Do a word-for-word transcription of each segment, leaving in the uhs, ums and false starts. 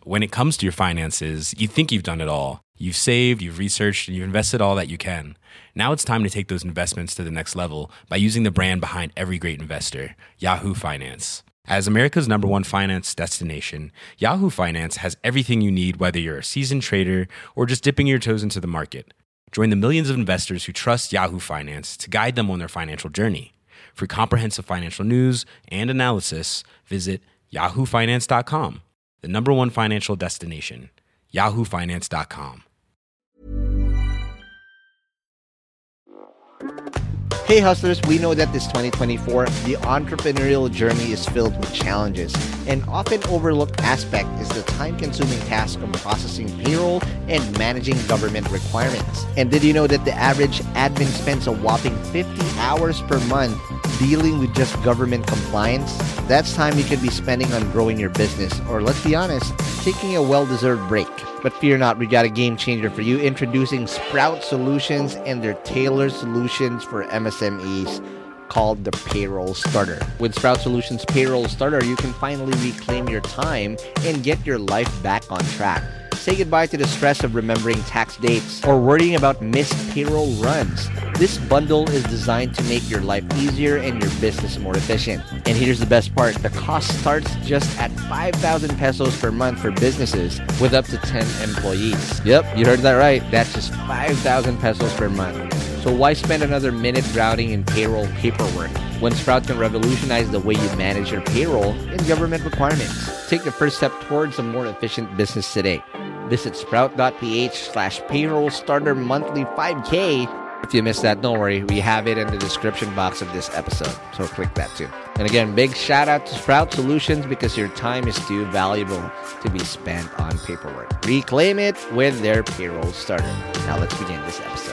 when it comes to your finances, you think you've done it all. You've saved, you've researched, and you've invested all that you can. Now it's time to take those investments to the next level by using the brand behind every great investor, Yahoo Finance. As America's number one finance destination, Yahoo Finance has everything you need, whether you're a seasoned trader or just dipping your toes into the market. Join the millions of investors who trust Yahoo Finance to guide them on their financial journey. For comprehensive financial news and analysis, visit yahoo finance dot com, the number one financial destination, yahoo finance dot com. Hey hustlers, we know that this twenty twenty-four, the entrepreneurial journey is filled with challenges. An often overlooked aspect is the time-consuming task of processing payroll and managing government requirements. And did you know that the average admin spends a whopping fifty hours per month dealing with just government compliance? That's time you could be spending on growing your business, or let's be honest, taking a well-deserved break. But fear not, we got a game changer for you, introducing Sprout Solutions and their tailored solutions for M S M Es called the Payroll Starter. With Sprout Solutions Payroll Starter, you can finally reclaim your time and get your life back on track. Say goodbye to the stress of remembering tax dates or worrying about missed payroll runs. This bundle is designed to make your life easier and your business more efficient. And here's the best part. The cost starts just at five thousand pesos per month for businesses with up to ten employees. Yep, you heard that right. That's just five thousand pesos per month. So why spend another minute drowning in payroll paperwork when Sprout can revolutionize the way you manage your payroll and government requirements? Take the first step towards a more efficient business today. Visit sprout.ph slash payroll starter monthly 5K. If you missed that, don't worry. We have it in the description box of this episode. So click that too. And again, big shout out to Sprout Solutions because your time is too valuable to be spent on paperwork. Reclaim it with their payroll starter. Now let's begin this episode.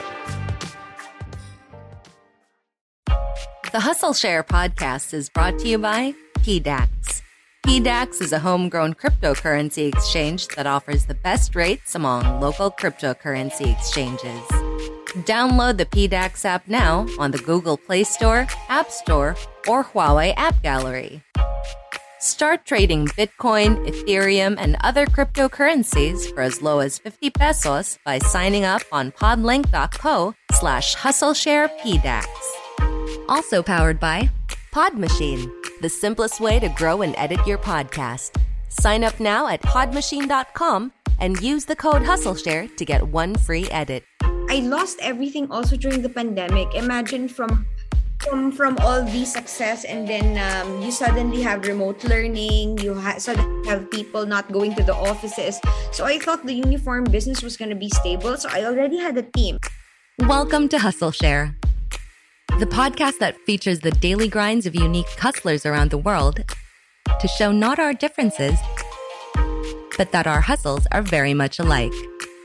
The Hustle Share podcast is brought to you by P DAX. P DAX is a homegrown cryptocurrency exchange that offers the best rates among local cryptocurrency exchanges. Download the P DAX app now on the Google Play Store, App Store, or Huawei App Gallery. Start trading Bitcoin, Ethereum, and other cryptocurrencies for as low as fifty pesos by signing up on podlink.co slash hustlesharepdax. Also powered by Pod Machine, the simplest way to grow and edit your podcast. Sign up now at pod machine dot com and use the code HustleShare to get one free edit. I lost everything also during the pandemic. Imagine from from from all the success, and then um, you suddenly have remote learning. You ha- suddenly have people not going to the offices. So I thought the uniform business was going to be stable. So I already had a team. Welcome to Hustle Share, the podcast that features the daily grinds of unique hustlers around the world to show not our differences, but that our hustles are very much alike.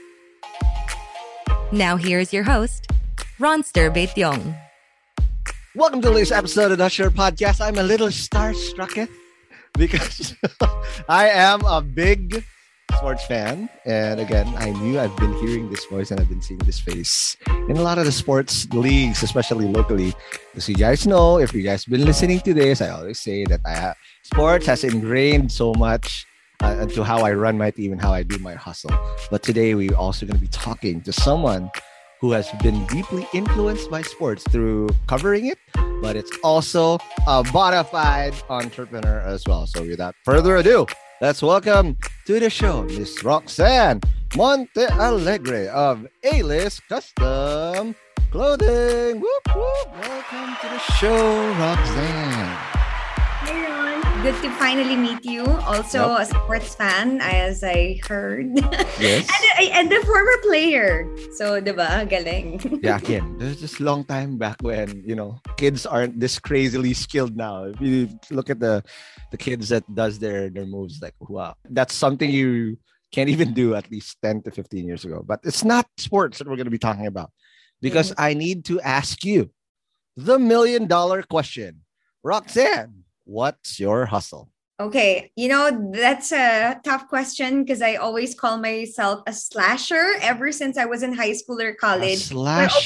Now here's your host, Ronster Baetiong. Welcome to this episode of the Hustle Share podcast. I'm a little starstruck because I am a big sports fan. And again, I knew I've been hearing this voice and I've been seeing this face in a lot of the sports leagues, especially locally. As you guys know, if you guys been listening to this, I always say that I have, sports has ingrained so much uh, into how I run my team and how I do my hustle. But today we're also going to be talking to someone who has been deeply influenced by sports through covering it, but it's also a bona fide entrepreneur as well. So without further ado, let's welcome to the show, Miss Roxanne Montealegre of A-List Custom Clothing. Whoop, whoop. Welcome to the show, Roxanne. Hey, Ron. Good to finally meet you. Also, yep. A sports fan, as I heard. Yes. and, and the former player. So, diba? Galing. Yeah, again, there's just long time back when, you know, kids aren't this crazily skilled now. If you look at the the kids that does their, their moves, like, wow. That's something you can't even do at least ten to fifteen years ago. But it's not sports that we're going to be talking about because mm-hmm. I need to ask you the million dollar question. Roxanne, what's your hustle? Okay, you know, that's a tough question because I always call myself a slasher ever since I was in high school or college. A slasher.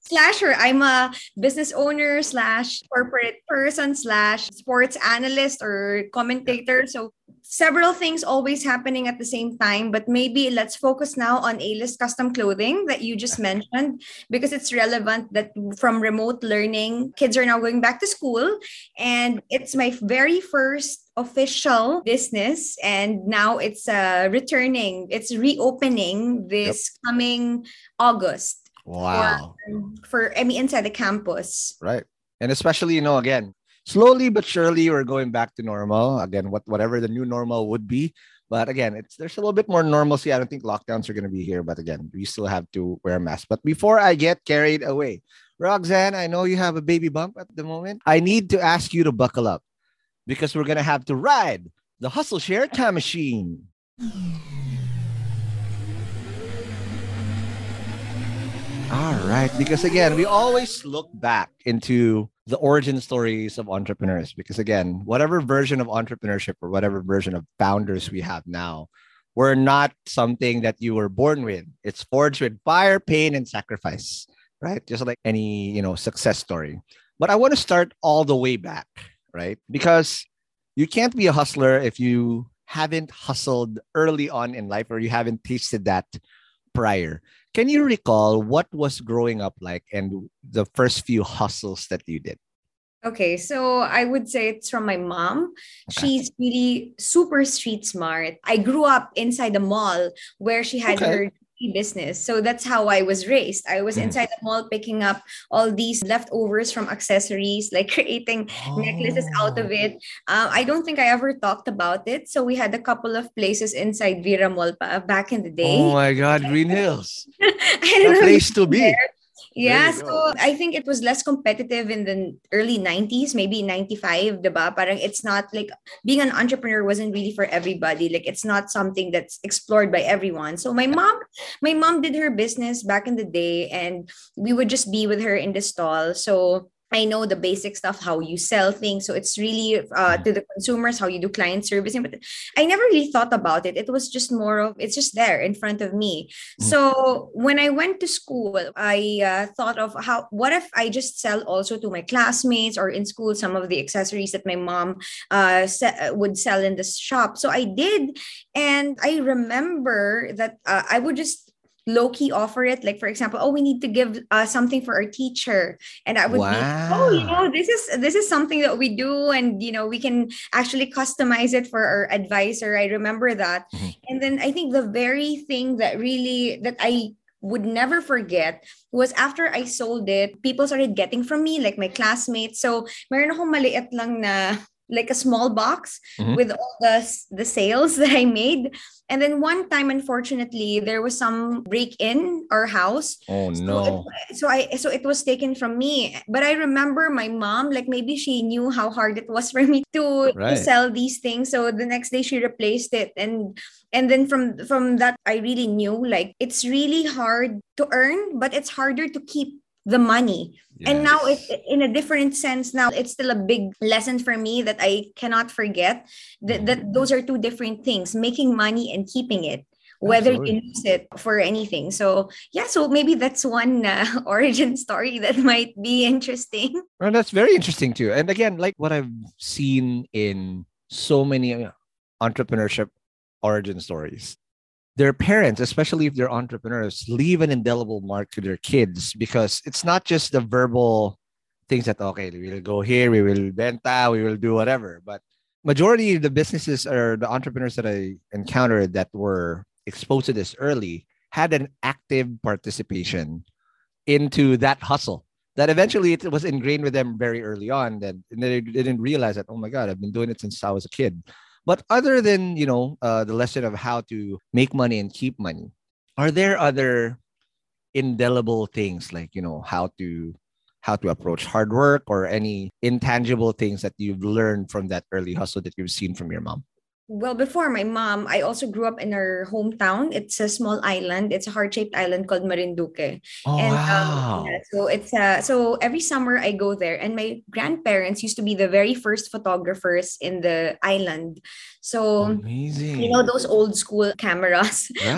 slasher. I'm a business owner slash corporate person slash sports analyst or commentator. So several things always happening at the same time. But maybe let's focus now on A-list custom clothing that you just mentioned, because it's relevant that from remote learning, kids are now going back to school. And it's my very first official business, and now it's uh, returning. It's reopening this yep. coming August. Wow. For, for I mean, inside the campus. Right. And especially, you know, again, slowly but surely we're going back to normal. Again, what whatever the new normal would be. But again, it's there's a little bit more normalcy. I don't think lockdowns are going to be here. But again, we still have to wear a mask. But before I get carried away, Roxanne, I know you have a baby bump at the moment. I need to ask you to buckle up because we're going to have to ride the Hustle Share Time Machine. All right. Because again, we always look back into the origin stories of entrepreneurs. Because again, whatever version of entrepreneurship or whatever version of founders we have now, we're not something that you were born with. It's forged with fire, pain, and sacrifice, right? Just like any, you know, success story. But I want to start all the way back, right? Because you can't be a hustler if you haven't hustled early on in life or you haven't tasted that prior. Can you recall what was growing up like and the first few hustles that you did? Okay, so I would say it's from my mom. Okay. She's really super street smart. I grew up inside the mall where she had okay. her business. So that's how I was raised. I was inside the mall picking up all these leftovers from accessories, like creating oh. necklaces out of it. Um, I don't think I ever talked about it. So we had a couple of places inside Vera Mall pa, back in the day. Oh my God, Green Hills. A place to be. There. Yeah, so I think it was less competitive in the early nineties, maybe ninety-five, diba? Parang it's not like being an entrepreneur wasn't really for everybody. Like it's not something that's explored by everyone. So my mom, my mom did her business back in the day, and we would just be with her in the stall. So I know the basic stuff, how you sell things. So it's really uh, to the consumers, how you do client servicing. But I never really thought about it. It was just more of, it's just there in front of me. Mm-hmm. So when I went to school, I uh, thought of how, what if I just sell also to my classmates or in school, some of the accessories that my mom uh, se- would sell in the shop. So I did. And I remember that uh, I would just low-key offer it, like for example, oh, we need to give uh, something for our teacher, and I would wow. be, oh, you know, this is this is something that we do, and you know, we can actually customize it for our advisor. I remember that. Mm-hmm. And then I think the very thing that really that I would never forget was after I sold it, people started getting from me, like my classmates. So meron akong maliit lang na like a small box mm-hmm. with all the the sales that I made. And then one time, unfortunately, there was some break in our house. Oh no! So, it, so I so it was taken from me. But I remember my mom, like maybe she knew how hard it was for me to, right. to sell these things. So the next day she replaced it, and and then from from that I really knew like it's really hard to earn, but it's harder to keep the money. Yes. And now it in a different sense, now it's still a big lesson for me that I cannot forget that, that those are two different things, making money and keeping it, whether Absolutely. You use it for anything. So yeah, so maybe that's one uh, origin story that might be interesting. Well, that's very interesting too. And again, like what I've seen in so many entrepreneurship origin stories, their parents, especially if they're entrepreneurs, leave an indelible mark to their kids, because it's not just the verbal things that, okay, we will go here, we will benta, we will do whatever. But majority of the businesses or the entrepreneurs that I encountered that were exposed to this early had an active participation into that hustle that eventually it was ingrained with them very early on. That they didn't realize that, oh my God, I've been doing it since I was a kid. But other than, you know, uh, the lesson of how to make money and keep money, are there other indelible things like, you know, how to how to approach hard work or any intangible things that you've learned from that early hustle that you've seen from your mom? Well, before my mom, I also grew up in our hometown. It's a small island. It's a heart-shaped island called Marinduque. Oh, and wow. um, yeah, so it's uh, so every summer I go there, and my grandparents used to be the very first photographers in the island. So amazing. You know those old school cameras right. with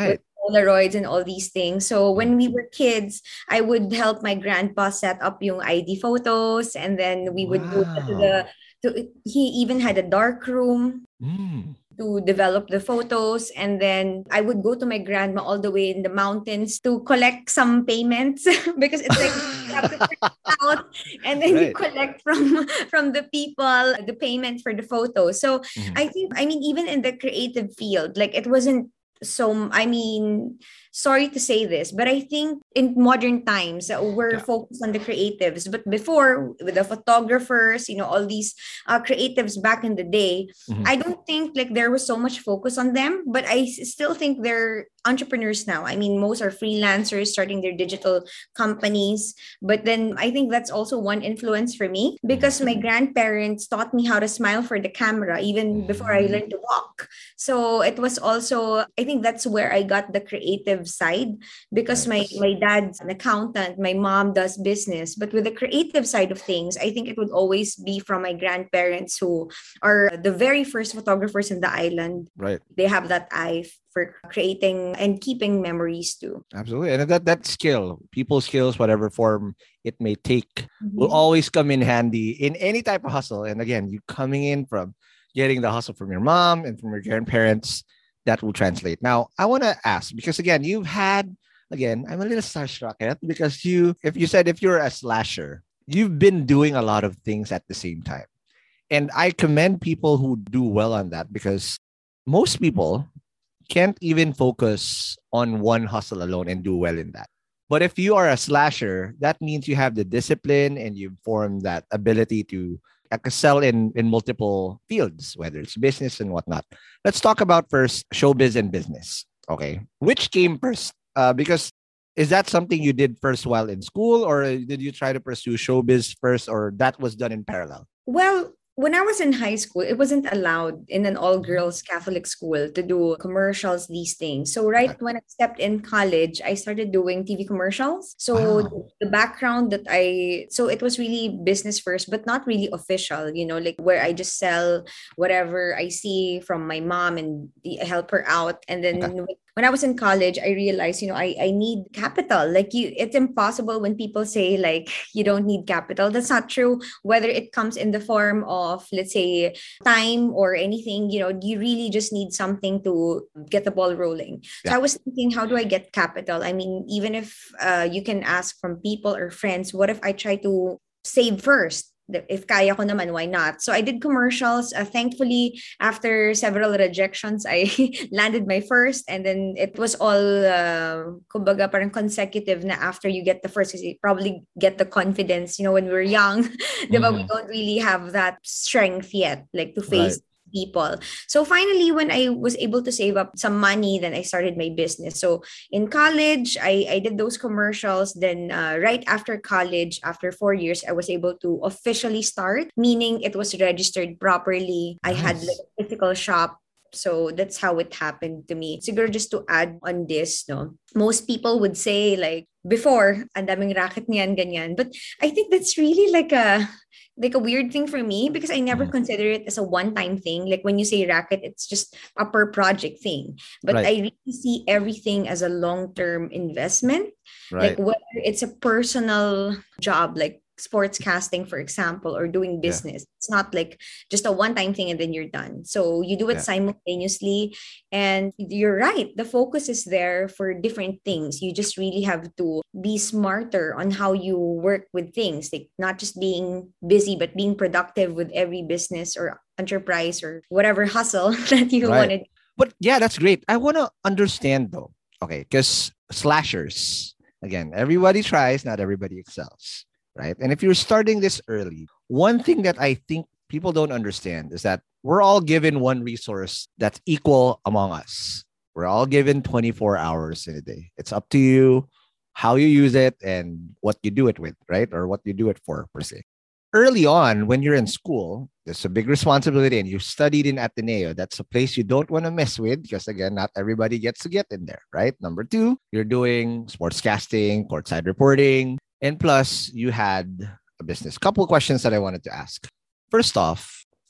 Polaroids and all these things. So when we were kids, I would help my grandpa set up yung I D photos, and then we would go to the Wow. to, he even had a dark room Mm. to develop the photos. And then I would go to my grandma all the way in the mountains to collect some payments because it's like you have to print it out, and then you Right. collect from from the people the payment for the photos. So Mhm. I think, I mean, even in the creative field, like it wasn't so, I mean, sorry to say this, but I think in modern times uh, we're Yeah. focused on the creatives. But before, with the photographers, you know, all these uh, creatives back in the day, Mhm. I don't think like there was so much focus on them, but I s- still think they're entrepreneurs now. I mean, most are freelancers starting their digital companies. But then I think that's also one influence for me because my grandparents taught me how to smile for the camera even before I Mhm. learned to walk. So it was also, I think that's where I got the creative side because my Nice. my dad's an accountant, my mom does business. But with the creative side of things, I think it would always be from my grandparents who are the very first photographers in the island. Right. They have that eye for creating and keeping memories too. Absolutely. And that that skill, people skills, whatever form it may take, will Mhm. always come in handy in any type of hustle. And again, you coming in from getting the hustle from your mom and from your grandparents, that will translate. Now, I want to ask because again, you've had again, I'm a little starstruck at because you, if you said if you're a slasher, you've been doing a lot of things at the same time. And I commend people who do well on that because most people can't even focus on one hustle alone and do well in that. But if you are a slasher, that means you have the discipline and you form that ability to excel in, in multiple fields, whether it's business and whatnot. Let's talk about first showbiz and business. Okay. Which came first? Uh, because is that something you did first while in school, or did you try to pursue showbiz first, or that was done in parallel? Well, when I was in high school, it wasn't allowed in an all girls Catholic school to do commercials, these things. So, right Okay. when I stepped in college, I started doing T V commercials. So, Wow. the background that I, so it was really business first, but not really official, you know, like where I just sell whatever I see from my mom and the, help her out. And Okay. then when I was in college, I realized, you know, I, I need capital. Like you, it's impossible when people say like you don't need capital. That's not true. Whether it comes in the form of, let's say, time or anything, you know, you really just need something to get the ball rolling. So Yeah. I was thinking, how do I get capital? I mean, even if uh, you can ask from people or friends, what if I try to save first? If kaya ko naman, why not? So I did commercials. Uh, thankfully, after several rejections, I landed my first, and then it was all, uh, kumbaga, parang consecutive na after you get the first, because you probably get the confidence, you know, when we're young, diba, we Mhm. don't really have that strength yet, like to Right. face people. So finally, when I was able to save up some money, then I started my business. So in college, I, I did those commercials. Then uh, right after college, after four years, I was able to officially start, meaning it was registered properly. I had like Nice. a physical shop. So that's how it happened to me. Siguro just to add on this, no, most people would say like before, ang daming racket niyan, ganyan. But I think that's really like a like a weird thing for me because I never Mhm. consider it as a one-time thing. Like when you say racket, it's just a per project thing. But Right. I really see everything as a long-term investment. Like Right. whether it's a personal job, like sports casting, for example, or doing Yeah. business. It's not like just a one-time thing and then you're done. So you do it Yeah. simultaneously. And you're right. The focus is there for different things. You just really have to be smarter on how you work with things, like not just being busy, but being productive with every business or enterprise or whatever hustle that you Right. want to. But yeah, that's great. I want to understand though. Okay. Because slashers, again, everybody tries, not everybody excels. Right. And if you're starting this early, one thing that I think people don't understand is that we're all given one resource that's equal among us. We're all given twenty-four hours in a day. It's up to you how you use it and what you do it with, right? Or what you do it for, per se. Early on, when you're in school, there's a big responsibility and you studied in Ateneo. That's a place you don't want to mess with because, again, not everybody gets to get in there, right? Number two, you're doing sportscasting, courtside reporting, and plus you had a business. Couple of questions that I wanted to ask. First off,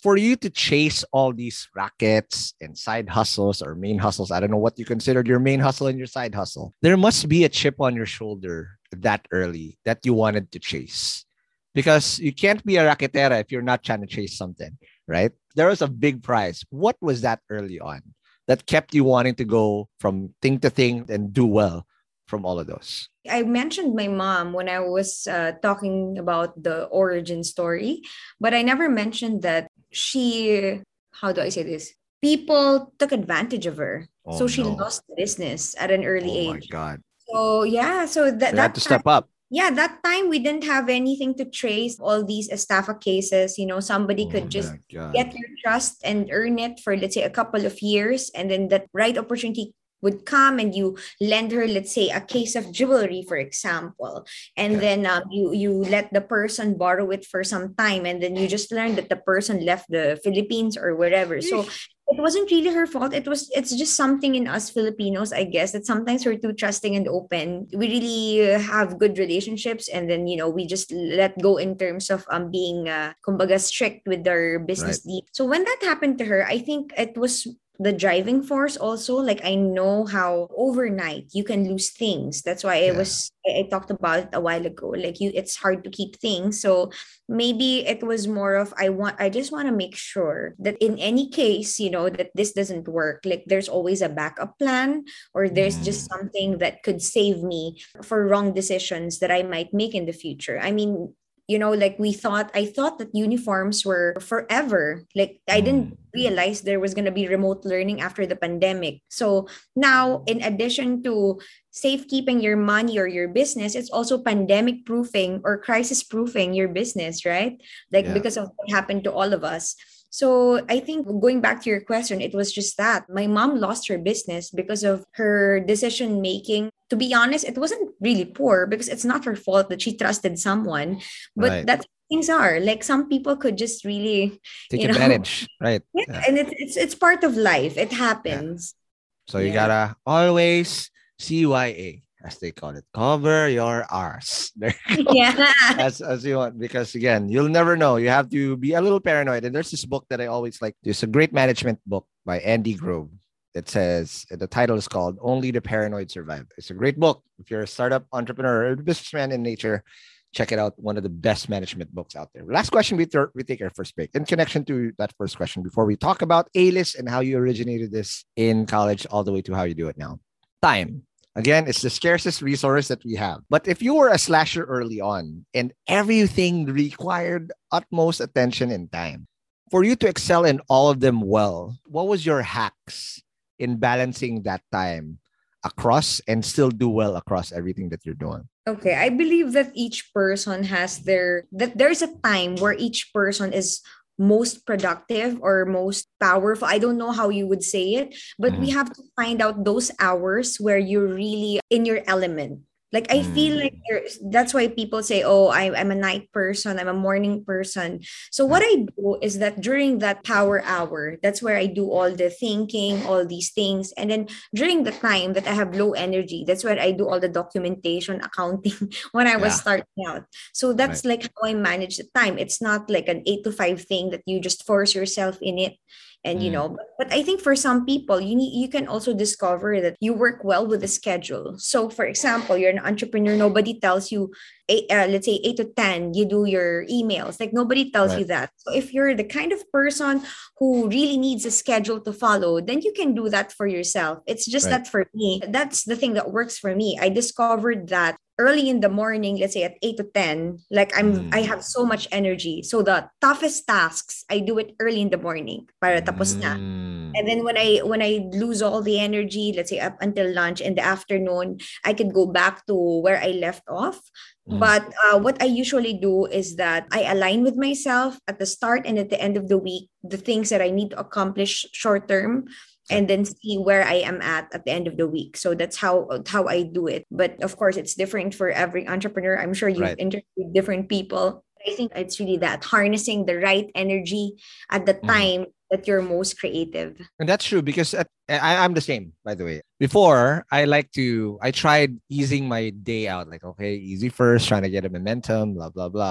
For you to chase all these rackets and side hustles or main hustles, I don't know what you considered your main hustle and your side hustle. There must be a chip on your shoulder that early that you wanted to chase. Because you can't be a racketera if you're not trying to chase something, right? There was a big prize. What was that early on that kept you wanting to go from thing to thing and do well from all of those? I mentioned my mom when I was uh, talking about the origin story, but I never mentioned that she, how do I say this? People took advantage of her. Oh, so she no. lost business at an early Oh my age. God. So yeah, so that, They that had to time- step up. yeah, that time we didn't have anything to trace all these estafa cases. You know, somebody Oh could just my God. get your trust and earn it for, let's say, a couple of years. And then that right opportunity would come and you lend her, let's say, a case of jewelry, for example. And Yeah. then um, you, you let the person borrow it for some time. And then you just learn that the person left the Philippines or wherever. So it wasn't really her fault. It was, it's just something in us Filipinos, I guess, that sometimes we're too trusting and open. We really uh, have good relationships. And then, you know, we just let go in terms of um being, uh, kumbaga, strict with our business Right. deeds. So when that happened to her, I think it was the driving force also. Like, I know how overnight you can lose things. That's why I Yeah. was, I, I talked about it a while ago. Like, you, it's hard to keep things. So maybe it was more of, I want, I just want to make sure that in any case, you know, that this doesn't work, like there's always a backup plan, or there's just Mm. something that could save me for wrong decisions that I might make in the future. I mean, you know, like we thought, I thought that uniforms were forever. Like, I didn't Mm. realize there was going to be remote learning after the pandemic. So now, in addition to safekeeping your money or your business, it's also pandemic proofing or crisis proofing your business, right? Like, Yeah. because of what happened to all of us. So I think, going back to your question, it was just that my mom lost her business because of her decision making. To be honest, it wasn't really poor because it's not her fault that she trusted someone, but Right. that's how things are. Like, some people could just really, Take you know, advantage. Right. yeah, Yeah. and it's it's it's part of life. It happens. So you Yeah. gotta always C Y A, as they call it. Cover your arse. There you go. Yeah. as as you want, because again, you'll never know. You have to be a little paranoid. And there's this book that I always like. It's a great management book by Andy Grove. It says, the title is called Only the Paranoid Survive. It's a great book. If you're a startup entrepreneur or a businessman in nature, check it out. One of the best management books out there. Last question, we, th- we take our first break. In connection to that first question, before we talk about A-List and how you originated this in college all the way to how you do it now. Time. Again, it's the scarcest resource that we have. But if you were a slasher early on and everything required utmost attention and time, for you to excel in all of them well, what was your hacks in balancing that time across and still do well across everything that you're doing? Okay, I believe that each person has their, that there's a time where each person is most productive or most powerful. I don't know how you would say it, but we Mhm. have to find out those hours where you're really in your element. Like, I feel Mm. like there's, that's why people say, oh, I, I'm a night person, I'm a morning person. So what I do is that during that power hour, that's where I do all the thinking, all these things. And then during the time that I have low energy, that's where I do all the documentation, accounting when I was Yeah. starting out. So that's like how I manage the time. It's not like an eight to five thing that you just force yourself in it. And, you Mm. know, but, but I think for some people, you need, you can also discover that you work well with the schedule. So, for example, you're an entrepreneur, nobody tells you, eight, uh, let's say eight to ten, you do your emails. Like, nobody tells Right. you that. So if you're the kind of person who really needs a schedule to follow, then you can do that for yourself. It's just Right. that for me, that's the thing that works for me. I discovered that early in the morning, let's say at eight to ten, like I'm, I Mm. have so much energy. So the toughest tasks, I do it early in the morning para tapos na. Mm. And then when I when I lose all the energy, let's say up until lunch in the afternoon, I could go back to where I left off. Mm. But uh, what I usually do is that I align with myself at the start and at the end of the week, the things that I need to accomplish short term, and then see where I am at at the end of the week. So that's how how I do it. But of course, it's different for every entrepreneur. I'm sure you've Right. interviewed different people. I think it's really that harnessing the right energy at the Mhm. time that you're most creative. And that's true because at, I, I'm the same, by the way. Before, I like to, I tried easing my day out, like, okay, easy first, trying to get a momentum, blah, blah, blah.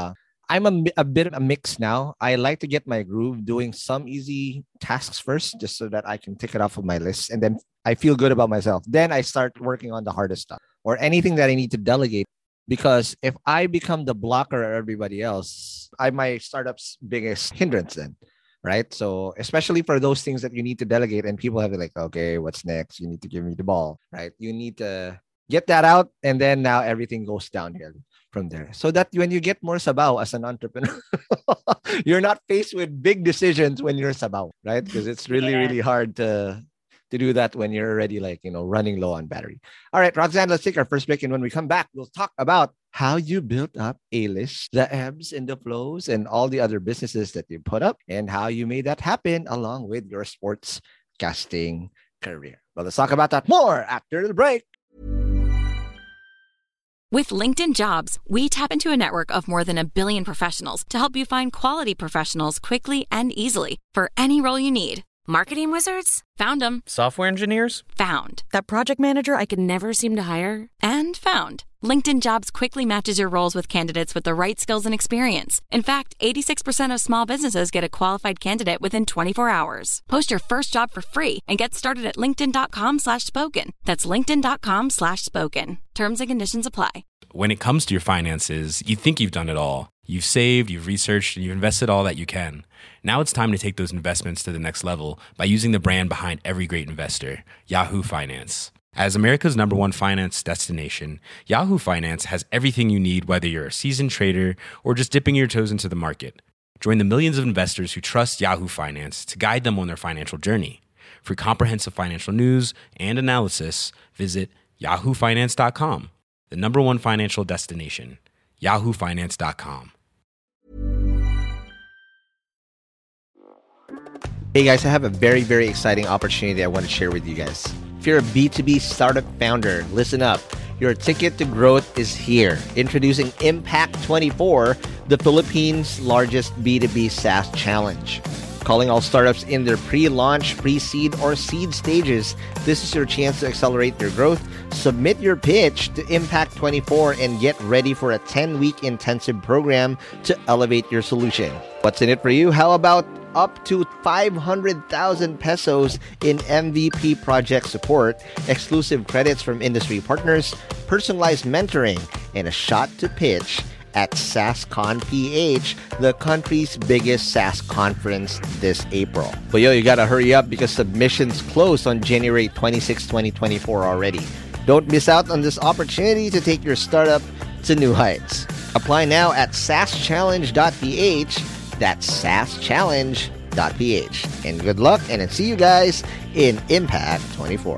I'm a, mi- a bit of a mix now. I like to get my groove doing some easy tasks first, just so that I can tick it off of my list. And then I feel good about myself. Then I start working on the hardest stuff or anything that I need to delegate. Because if I become the blocker of everybody else, I'm my startup's biggest hindrance then. Right. So, especially for those things that you need to delegate and people have to like, okay, what's next? You need to give me the ball. Right. You need to get that out. And then now everything goes downhill from there. So that when you get more sabaw as an entrepreneur, you're not faced with big decisions when you're sabaw, right? Because it's really, Yeah. really hard to to do that when you're already like, you know, running low on battery. All right, Roxanne, let's take our first break. And when we come back, we'll talk about how you built up A-List, the ebbs and the flows, and all the other businesses that you put up, and how you made that happen along with your sports casting career. Well, let's talk about that more after the break. With LinkedIn Jobs, we tap into a network of more than a billion professionals to help you find quality professionals quickly and easily for any role you need. Marketing wizards? Found them. Software engineers? Found. That project manager I could never seem to hire? And found. LinkedIn Jobs quickly matches your roles with candidates with the right skills and experience. In fact, eighty-six percent of small businesses get a qualified candidate within twenty-four hours. Post your first job for free and get started at linkedin.com slash spoken. That's linkedin.com slash spoken. Terms and conditions apply. When it comes to your finances, you think you've done it all. You've saved, you've researched, and you've invested all that you can. Now it's time to take those investments to the next level by using the brand behind every great investor, Yahoo Finance. As America's number one finance destination, Yahoo Finance has everything you need, whether you're a seasoned trader or just dipping your toes into the market. Join the millions of investors who trust Yahoo Finance to guide them on their financial journey. For comprehensive financial news and analysis, visit yahoo finance dot com, the number one financial destination, yahoo finance dot com. Hey guys, I have a very, very exciting opportunity I want to share with you guys. If you're a B two B startup founder, listen up. Your ticket to growth is here. Introducing Impact twenty-four, the Philippines' largest B two B SaaS challenge. Calling all startups in their pre-launch, pre-seed, or seed stages, this is your chance to accelerate your growth. Submit your pitch to Impact twenty-four and get ready for a ten-week intensive program to elevate your solution. What's in it for you? How about up to five hundred thousand pesos in M V P project support, exclusive credits from industry partners, personalized mentoring, and a shot to pitch at SaaSCon P H, the country's biggest SaaS conference this April. But yo, you gotta hurry up because submissions close on January twenty-sixth, twenty twenty-four already. Don't miss out on this opportunity to take your startup to new heights. Apply now at saas challenge dot p h. That's saas challenge dot p h. And good luck, and I'll see you guys in Impact twenty-four.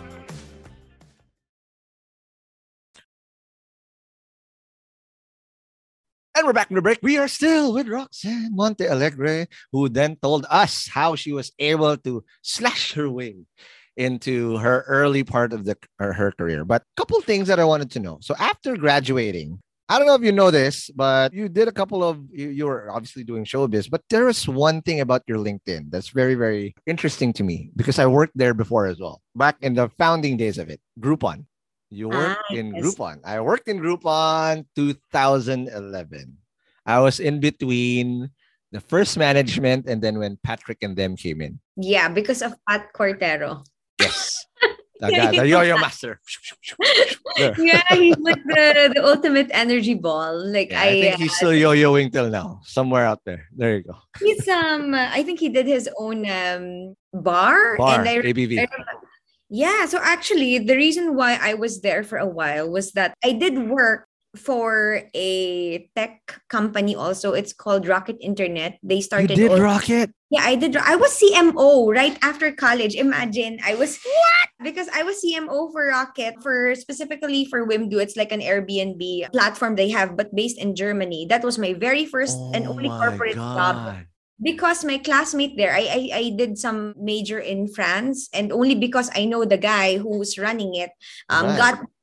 And we're back from the break. We are still with Roxanne Monte Alegre, who then told us how she was able to slash her way into her early part of the her, her career. But a couple things that I wanted to know. So after graduating, I don't know if you know this, but you did a couple of, you, you were obviously doing showbiz, but there was one thing about your LinkedIn that's very, very interesting to me because I worked there before as well, back in the founding days of it, Groupon. You worked Ah, in yes. Groupon. I worked in Groupon two thousand eleven. I was in between the first management and then when Patrick and them came in. Yeah, because of Pat Cortero. Yes. the, guy, the yo-yo master. There. Yeah, he's like the, the ultimate energy ball. Like Yeah, I, I think he's still yo-yoing till now, somewhere out there. There you go. he's um I think he did his own um bar, Bar, and I, A B V. I yeah, so actually the reason why I was there for a while was that I did work for a tech company also. It's called Rocket Internet. They You started did all- Rocket? Yeah, I did. I was C M O right after college. Imagine I was what? Because I was C M O for Rocket for specifically for Wimdu. It's like an Airbnb platform they have, but based in Germany. That was my very first and Oh only my corporate job. God. Because my classmate there, I, I I did some major in France, and only because I know the guy who's running it, um, Right. got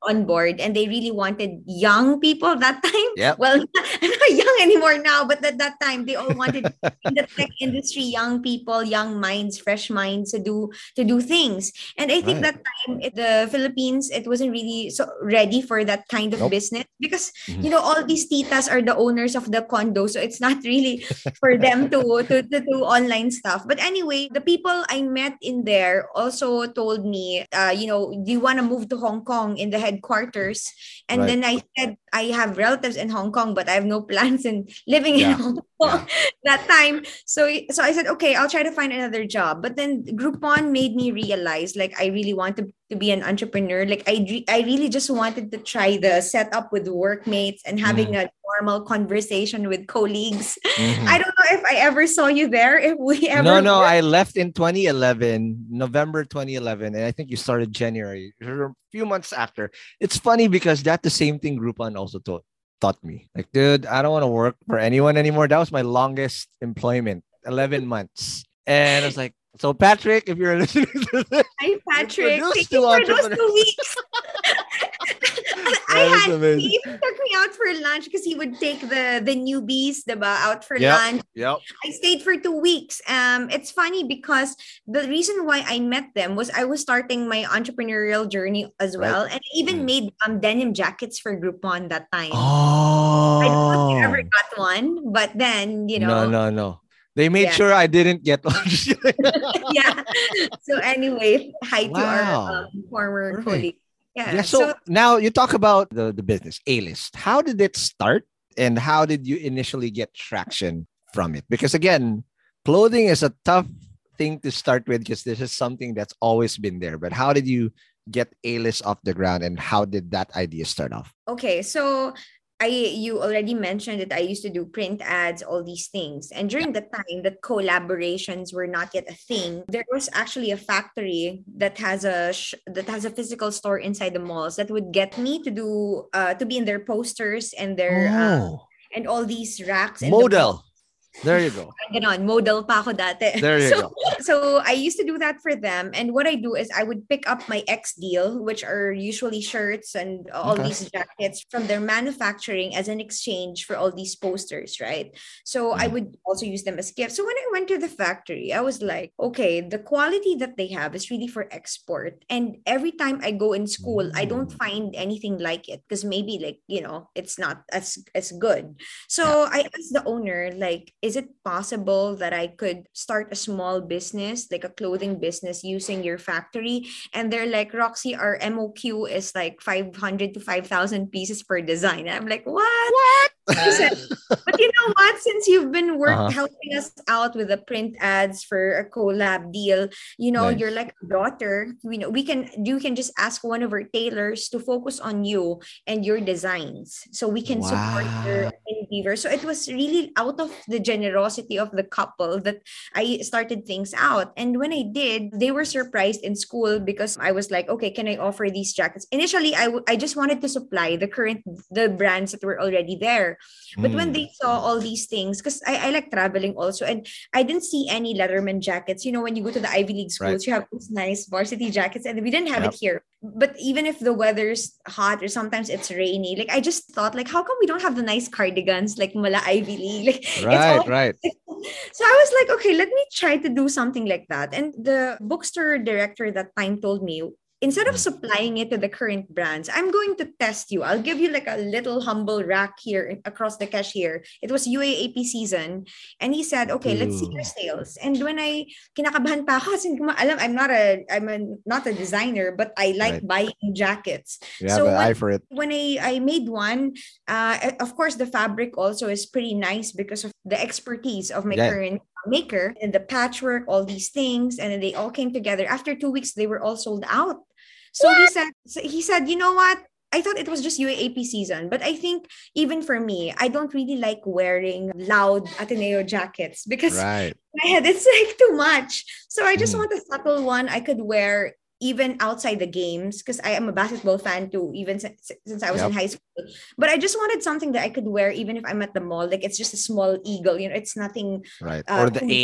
on board, and they really wanted young people that time. Yep. Well, I'm not young anymore now, but at that time they all wanted in the tech industry young people, young minds, fresh minds to do to do things. And I think Right. that time it, the Philippines, it wasn't really so ready for that kind of Nope. business because Mhm. you know all these titas are the owners of the condo, so it's not really for them to, to to do online stuff. But anyway, the people I met in there also told me, uh, you know, do you want to move to Hong Kong in the headquarters? And Right. then I said, I have relatives in Hong Kong, but I have no plans in living Yeah. in Hong Kong that time. So, so I said, okay, I'll try to find another job. But then Groupon made me realize, like, I really want to, to be an entrepreneur. Like, I, re- I really just wanted to try the setup with workmates and having a normal conversation with colleagues. Mhm. I don't know if I ever saw you there. If we ever No, no, worked. I left in twenty eleven, November twenty eleven, and I think you started January, a few months after. It's funny because that's the same thing Groupon also taught taught me. Like, dude, I don't want to work for anyone anymore. That was my longest employment, eleven months. And I was like, so Patrick, if you're listening to this, Hi, Patrick. produced Thank you two for those entrepreneurs. two weeks. I That is had amazing. he even took me out for lunch because he would take the the newbies diba, out for Yep. lunch. Yep. I stayed for two weeks. Um, it's funny because the reason why I met them was I was starting my entrepreneurial journey as Right. well, and I even Mm. made um denim jackets for Groupon that time. I don't know if you Oh. ever got one, but then you No, know, no, no. They made Yeah. sure I didn't get one. yeah. So anyway, hi to our Wow. um, former Perfect. colleague. Yeah. Yeah, so, now you talk about the, the business, A-List. How did it start and how did you initially get traction from it? Because again, clothing is a tough thing to start with because this is something that's always been there. But how did you get A-List off the ground and how did that idea start off? Okay, so I you already mentioned that I used to do print ads, all these things. And during the time that collaborations were not yet a thing, there was actually a factory that has a sh- that has a physical store inside the malls that would get me to do uh to be in their posters and their um, Oh, and all these racks in the mall. model. There you go. Ganon, model pa ako dati. There you so, go. so I used to do that for them. And what I do is I would pick up my X deal, which are usually shirts and all Okay. these jackets from their manufacturing as an exchange for all these posters, right? So I Mm. would also use them as gifts. So when I went to the factory, I was like, okay, the quality that they have is really for export. And every time I go in school, I don't Mm. find anything like it because maybe like, you know, it's not as, as good. So I asked the owner, like, is it possible that I could start a small business, like a clothing business using your factory? And they're like, Roxy, our M O Q is like five hundred to five thousand pieces per design. And I'm like, what? What? Said, but you know what? Since you've been work Uh-huh. helping us out with the print ads for a collab deal, you know, Nice. you're like a daughter. You know, we can you can just ask one of our tailors to focus on you and your designs, so we can support your Wow. endeavor. So it was really out of the generosity of the couple that I started things out. And when I did, they were surprised in school because I was like, okay, can I offer these jackets? Initially, I, w- I just wanted to supply the current the brands that were already there. But when Mm. they saw all these things, because I, I like traveling also, and I didn't see any Letterman jackets. You know, when you go to the Ivy League schools, Right. you have these nice varsity jackets, and we didn't have Yep. it here. But even if the weather's hot or sometimes it's rainy, like I just thought, like, how come we don't have the nice cardigans like mala Ivy League? Like it's Right, all right. so I was like, okay, let me try to do something like that. And the bookstore director that time told me, instead of Mm. supplying it to the current brands, I'm going to test you. I'll give you like a little humble rack here across the cashier. It was U A A P season. And he said, okay, let's see your Ooh. sales. And when I, kinakabahan pa ako, kasi alam, I'm not a, I'm a, not a designer, but I like Right. buying jackets. You have So an when- eye for it. When I, I made one, uh, of course, the fabric also is pretty nice because of the expertise of my Yeah. current maker and the patchwork, all these things. And then they all came together. After two weeks, they were all sold out. So he said, so he said, you know what? I thought it was just U A A P season, but I think even for me, I don't really like wearing loud Ateneo jackets because Right. in my head it's like too much. So I just Mhm. want a subtle one I could wear even outside the games because I am a basketball fan too, even since, since I was in Yep. high school. But I just wanted something that I could wear even if I'm at the mall. Like it's just a small eagle, you know, it's nothing Right. uh, Or the too- A.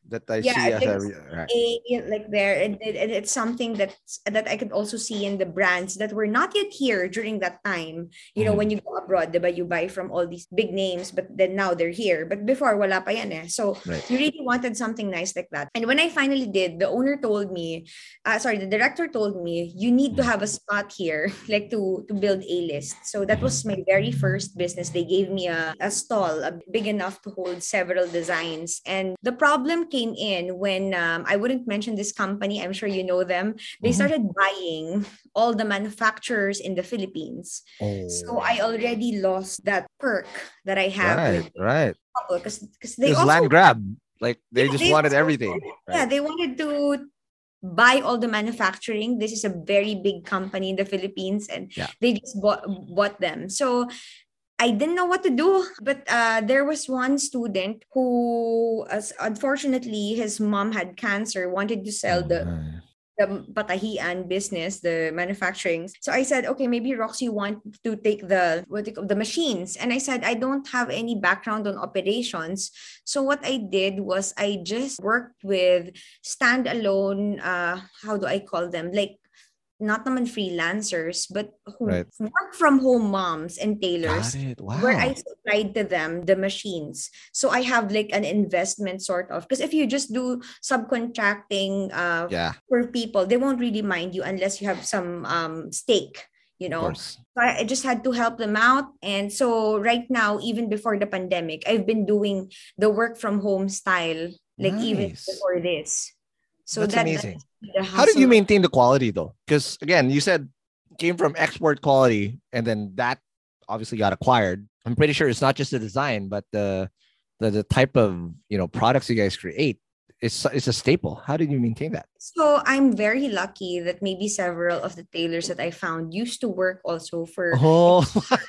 that I Yeah, see as a there's re- right. a like there, and, it- and it's something that's that I could also see in the brands that were not yet here during that time. You know, when Mhm. you go abroad, diba, you buy from all these big names, but then now they're here. But before, wala pa yan eh. So Right. you really wanted something nice like that. And when I finally did, the owner told me, uh, sorry, the director told me, you need to Mm. have a spot here, like to to build a list. So that was my very first business. They gave me a, a stall, a big enough to hold several designs. And the problem came in when um, I wouldn't mention this company. I'm sure you know them. They Mhm. started buying all the manufacturers in the Philippines. So Oh, I already lost that perk that I have right, with right. Couple because because It they was land also grab. Like they yeah just they wanted also everything. yeah Right. they wanted to buy all the manufacturing. This is a very big company in the Philippines, and Yeah. they just bought bought them. So I didn't know what to do, but uh, there was one student who, as unfortunately, his mom had cancer, wanted to sell Oh, the my. the Batahian business, the manufacturing. So I said, okay, maybe Roxy want to take the what do you call, the machines. And I said, I don't have any background on operations. So what I did was I just worked with standalone, uh, how do I call them? Like not naman freelancers, but who Right. work from home moms and Got tailors it. where I Wow. supplied to them the machines. So I have like an investment sort of, because if you just do subcontracting uh, Yeah, for people, they won't really mind you unless you have some um, stake, you of know. course. So I I just had to help them out. And so right now, even before the pandemic, I've been doing the work from home style, like even Nice. before this. So That's that that's amazing. the How did you hustle. maintain the quality though? Because again, you said came from export quality, and then that obviously got acquired. I'm pretty sure it's not just the design, but the the, the type of you know products you guys create. It's it's a staple. How did you maintain that? So I'm very lucky that maybe several of the tailors that I found used to work also for Oh,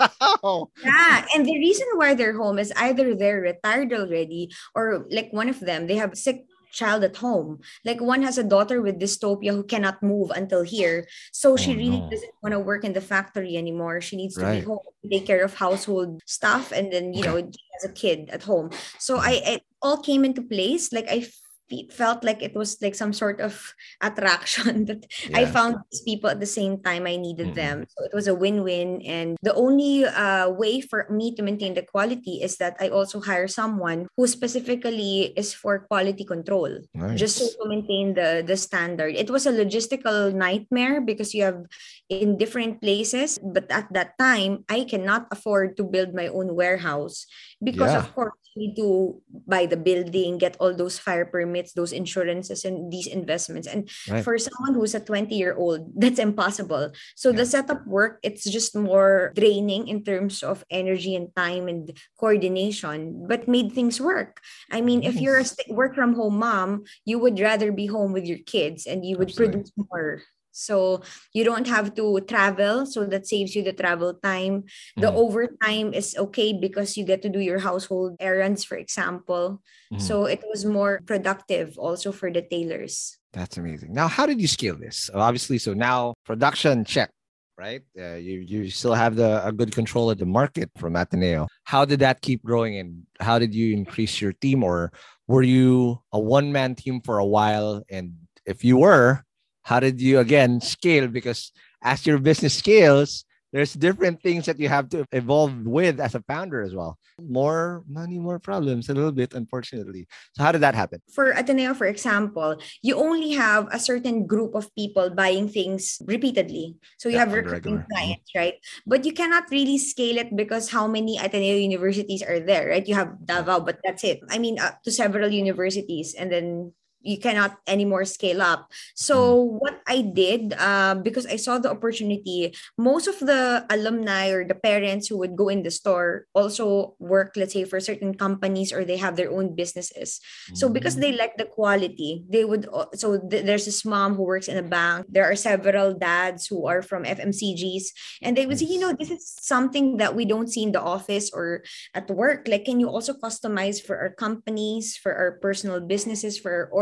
wow. yeah. And the reason why they're home is either they're retired already or like one of them, they have sick child at home. Like one has a daughter with dystopia who cannot move until here. So Oh she really no. doesn't want to work in the factory anymore. She needs to be Right. home, take care of household stuff, and then, you Okay. know, as a kid at home. So Mhm. I it all came into place. Like I fe- felt like it was like some sort of attraction that I Yeah. found these people at the same time I needed Mm-mm. them. So it was a win-win. And the only uh, way for me to maintain the quality is that I also hire someone who specifically is for quality control, just so Nice. to maintain the the standard. It was a logistical nightmare because you have in different places, but at that time I cannot afford to build my own warehouse because Yeah. of course you need to buy the building, get all those fire permits, those insurances, and these investments. And Right. for someone who's a twenty year old, that's impossible. So the Yeah. setup work, it's just more draining in terms of energy and time and coordination, but made things work. I mean, if you're a Nice. st- work from home mom, you would rather be home with your kids and you would Absolutely. produce more. So you don't have to travel. So that saves you the travel time. The Mhm. overtime is okay because you get to do your household errands, for example. Mhm. So it was more productive also for the tailors. That's amazing. Now, how did you scale this? Obviously, so now production check, right? Uh, you you still have the a good control of the market from Ateneo. How did that keep growing, and how did you increase your team, or were you a one man team for a while? And if you were, how did you again scale? Because as your business scales, there's different things that you have to evolve with as a founder as well. More money, more problems, a little bit, unfortunately. So how did that happen? For Ateneo, for example, you only have a certain group of people buying things repeatedly. So you Yeah, have on the recurring regular. Mhm. clients, right? But you cannot really scale it because how many Ateneo universities are there, right? You have Yeah. Davao, but that's it. I mean, up to several universities, and then you cannot anymore scale up. So what I did, uh, because I saw the opportunity, most of the alumni or the parents who would go in the store also work, let's say, for certain companies or they have their own businesses. So because Mm. they like the quality, they would. al- So th- there's this mom who works in a bank. There are several dads who are from F M C Gs, and they would say, you know, Nice. this is something that we don't see in the office or at work. Like, can you also customize for our companies, for our personal businesses, for our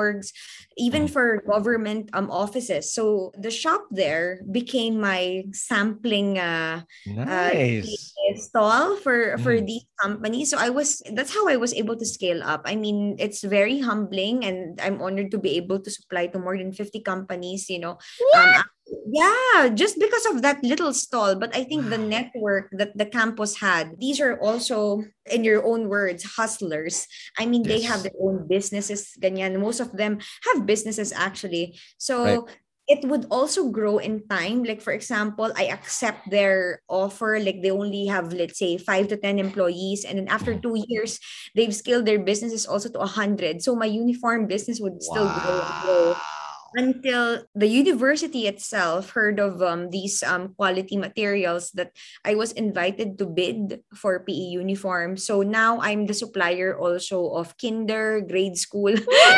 orgs, even for government um offices. So the shop there became my sampling uh, uh Nice. stall for for Mhm. these companies. So I was that's how I was able to scale up. I mean, it's very humbling, and I'm honored to be able to supply to more than fifty companies, you know. Um yeah, just because of that little stall. But I think the Wow. network that the campus had, these are also, in your own words, hustlers. I mean, they have Yes. their own businesses, ganyan. Most of them have businesses actually. Right. So it would also grow in time. Like, for example, I accept their offer. Like, they only have, let's say, five to ten employees. And then after Mhm. two years, they've scaled their businesses also to one hundred. So my uniform business would still grow and grow Wow. until the university itself heard of um, these um, quality materials that I was invited to bid for P E uniforms. So now I'm the supplier also of kinder, grade school.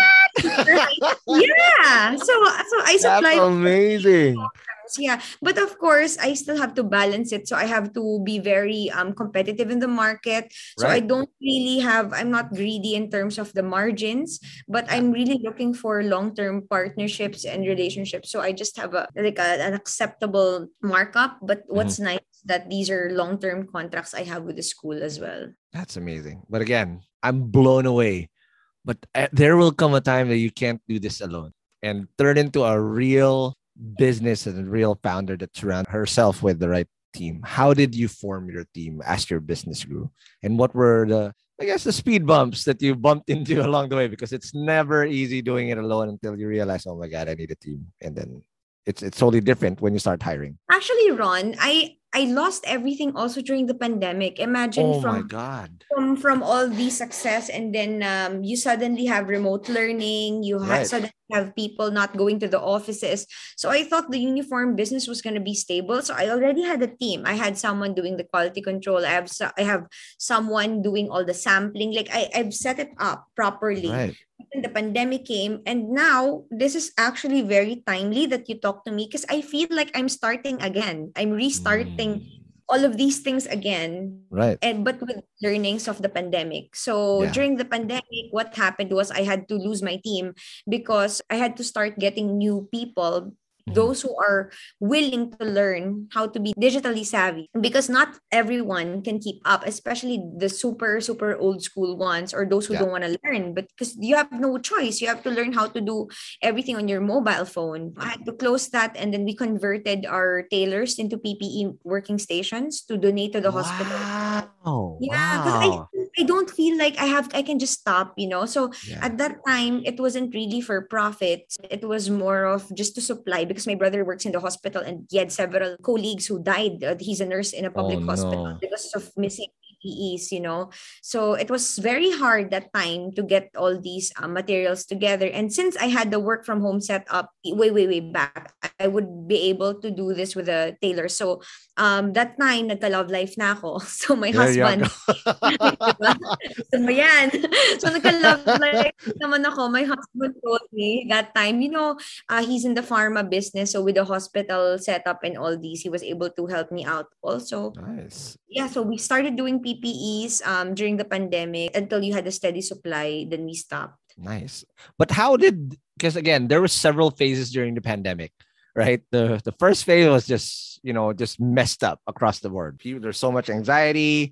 Yeah. So so I That's supply amazing. yeah, but of course I still have to balance it, so I have to be very um competitive in the market. So I Right. don't really have I'm not greedy in terms of the margins, but Yeah. I'm really looking for long-term partnerships and relationships. So I just have a like a, an acceptable markup, but Mhm. what's nice that these are long-term contracts I have with the school as well. That's amazing. But again, I'm blown away. But uh, there will come a time that you can't do this alone and turn into a real business and a real founder that surrounds herself with the right team. How did you form your team as your business grew? And what were the, I guess, the speed bumps that you bumped into along the way? Because it's never easy doing it alone until you realize, oh my God, I need a team. And then it's it's totally different when you start hiring. Actually, Ron, I I lost everything also during the pandemic. Imagine Oh my from God. from from all the success, and then um, you suddenly have remote learning, you ha- Right. suddenly have people not going to the offices. So I thought the uniform business was going to be stable, so I already had a team. I had someone doing the quality control. I have so- I have someone doing all the sampling. Like, I, I've set it up properly. Right. When the pandemic came, and now this is actually very timely that you talk to me, because I feel like I'm starting again, I'm restarting Mm. all of these things again, Right. and but with learnings of the pandemic. So Yeah. during the pandemic, what happened was I had to lose my team because I had to start getting new people, Mhm. those who are willing to learn how to be digitally savvy, because not everyone can keep up, especially the super super old school ones, or those who Yeah. don't want to learn, but because you have no choice, you have to learn how to do everything on your mobile phone. I had to close that, and then we converted our tailors into P P E working stations to donate to the hospital. Wow. Yeah, because I Wow. I don't feel like I have I can just stop, you know. So Yeah. at that time, it wasn't really for profit. It was more of just to supply, because my brother works in the hospital, and he had several colleagues who died. Uh, he's a nurse in a Oh public hospital no. because of missing P P Es, you know. So it was very hard that time to get all these uh, materials together. And since I had the work from home set up way, way, way back, I would be able to do this with a tailor. So um, that time, nagka-love life na ako. So my There you go. husband, diba? Gusto mo yan. So nagka-love life naman ako. My husband told me that time, you know, uh, he's in the pharma business. So with the hospital setup and all these, he was able to help me out also. Nice. Yeah, so we started doing P P Es um, during the pandemic until you had a steady supply. Then we stopped. Nice. But how did, because again, there were several phases during the pandemic, right? The the first phase was just, you know, just messed up across the board. People, there's so much anxiety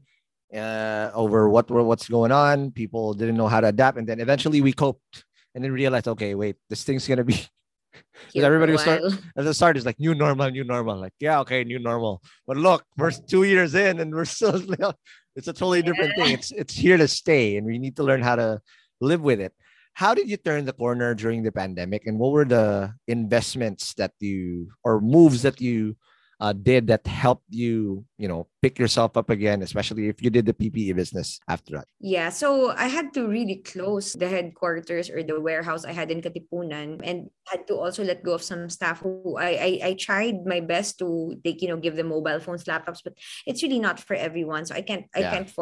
uh, over what what's going on. People didn't know how to adapt. And then eventually we coped and then realized, okay, wait, this thing's going to be, because Here for everybody a was start while. at the start is like new normal, new normal. Like, yeah, okay, new normal. But look, we're two years in and we're still, it's a totally different thing. It's it's here to stay, and we need to learn how to live with it. How did you turn the corner during the pandemic, and what were the investments that you or moves that you uh, did that helped you, you know, pick yourself up again, especially if you did the P P E business after that? Yeah, so I had to really close the headquarters or the warehouse I had in Katipunan, and had to also let go of some staff who I, I I tried my best to take, you know, give them mobile phones, laptops, but it's really not for everyone. So I can't I Yeah. can't force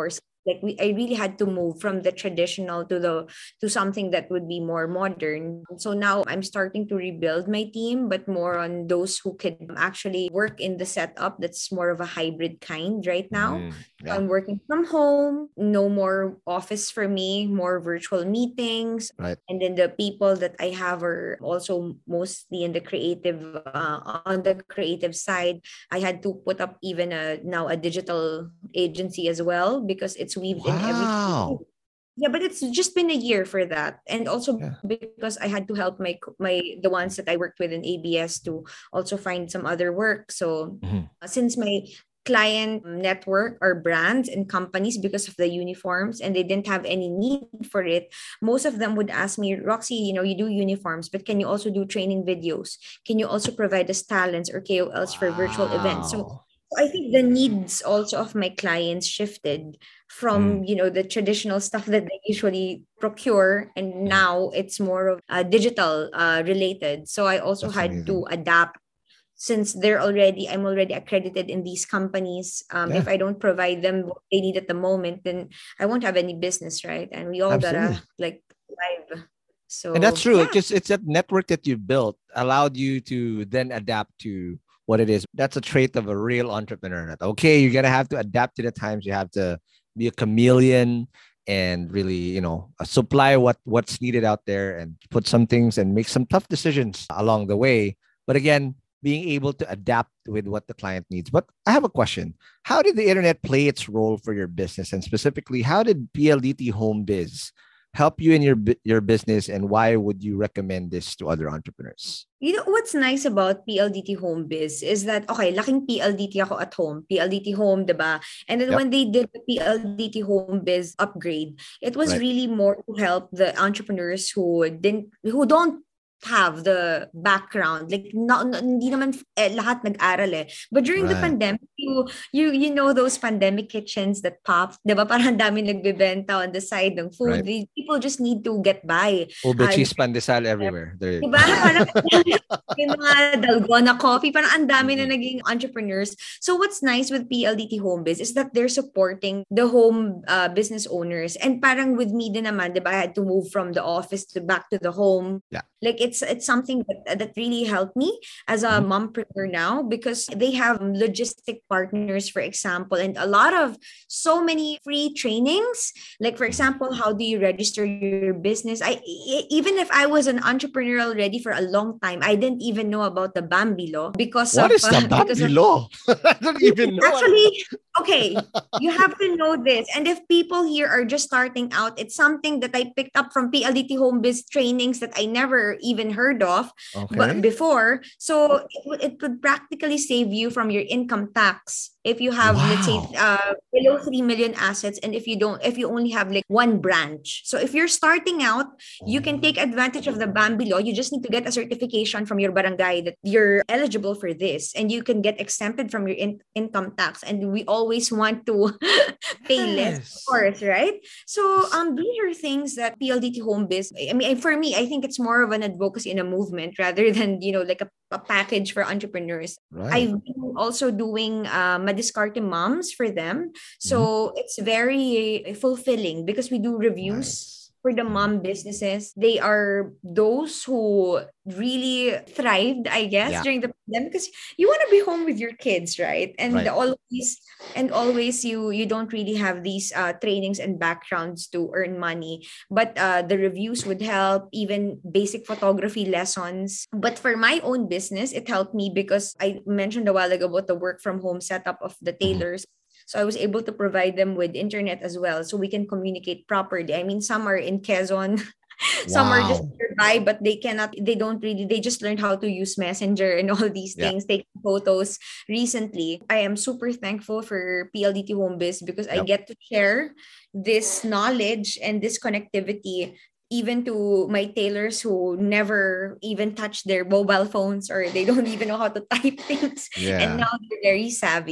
Like we, I really had to move from the traditional to the to something that would be more modern. So now I'm starting to rebuild my team, but more on those who could actually work in the setup that's more of a hybrid kind right now. Mm, So yeah. I'm working from home, no more office for me, more virtual meetings. Right. And then the people that I have are also mostly in the creative, uh, on the creative side. I had to put up even a now a digital agency as well because it's weaved in everything. Wow. Yeah, but it's just been a year for that, and also Yeah. because I had to help my co- my the ones that I worked with in A B S to also find some other work. So Mhm. uh, since my client network or brands and companies because of the uniforms and they didn't have any need for it, most of them would ask me, Roxy, you know, you do uniforms, but can you also do training videos? Can you also provide us talents or K O Ls for virtual events? So Wow. I think the needs also of my clients shifted Mm, from, you know, the traditional stuff that they usually procure, and mm. now it's more of uh, digital uh, related. So I also That's had amazing. to adapt since they're already I'm already accredited in these companies. Um, Yeah, if I don't provide them what they need at the moment, then I won't have any business, right? And we all gotta absolutely. like live. And that's So true. It yeah. just it's that network that you built allowed you to then adapt to what it is. That's a trait of a real entrepreneur. That okay, you're gonna have to adapt to the times. You have to be a chameleon and really, you know, uh, supply what what's needed out there and put some things and make some tough decisions along the way. But again, being able to adapt with what the client needs. But I have a question. How did the internet play its role for your business? And specifically, how did P L D T Home Biz help you in your bu- your business, and why would you recommend this to other entrepreneurs? You know what's nice about P L D T Home Biz is that, okay, laking P L D T ako at home. P L D T Home, diba? And then Yep. when they did the P L D T Home Biz upgrade, it was Right. really more to help the entrepreneurs who didn't, who don't have the background, like no, no, hindi naman eh, lahat nag-aral eh, but during the Right. pandemic, you you you know those pandemic kitchens that popped, 'di ba? Parang ang dami nagbebenta on the side ng food. Right. The people just need to get by. Ube uh, cheese pandesal everywhere. There you Diba? go. Parang yung mga Dalgona coffee, parang ang dami na Mhm. naging entrepreneurs. So what's nice with P L D T Home Biz is that they're supporting the home uh, business owners. And parang with me din naman, diba, I had to move from the office to back to the home. Yeah. Like it's it's something that, that really helped me as a Mhm. mompreneur now, because they have logistic partners, for example, and a lot of so many free trainings. Like for example, how do you register your business? I e- even if I was an entrepreneur already for a long time, I didn't even know about the Bambi law because What of is the uh, because Bambi of law? I don't even know. what- actually, okay, you have to know this. And if people here are just starting out, it's something that I picked up from P L D T Home Biz trainings that I never even heard of but Okay. before. So it, would- it would practically save you from your income tax if you have, let's say, Wow. uh, below three million assets, and if you don't, if you only have like one branch. So if you're starting out, you can take advantage of the Bambi law. You just need to get a certification from your barangay that you're eligible for this, and you can get exempted from your in- income tax. And we always want to pay less, of Yes. course, right? So um, these are things that P L D T Home Biz. I mean, for me, I think it's more of an advocacy in a movement rather than, you know, like a, a package for entrepreneurs. Right. I've been also doing uh, Madiscarte Moms for them. So Mm-hmm. it's very fulfilling because we do reviews Nice. for the mom businesses. They are those who really thrived, I guess, Yeah. during the pandemic, because you want to be home with your kids, right? And Right. always and always you you don't really have these uh, trainings and backgrounds to earn money, but uh, the reviews would help, even basic photography lessons. But for my own business, it helped me because I mentioned a while ago about the work from home setup of the Mhm. tailors. So I was able to provide them with internet as well, so we can communicate properly. I mean, some are in Quezon, some are just Wow. nearby, but they cannot, they don't really, they just learned how to use Messenger and all these Yeah. things, take photos recently. I am super thankful for P L D T Home Biz because I Yep. get to share this knowledge and this connectivity even to my tailors who never even touch their mobile phones, or they don't even know how to type things. And Yeah. now they're very savvy.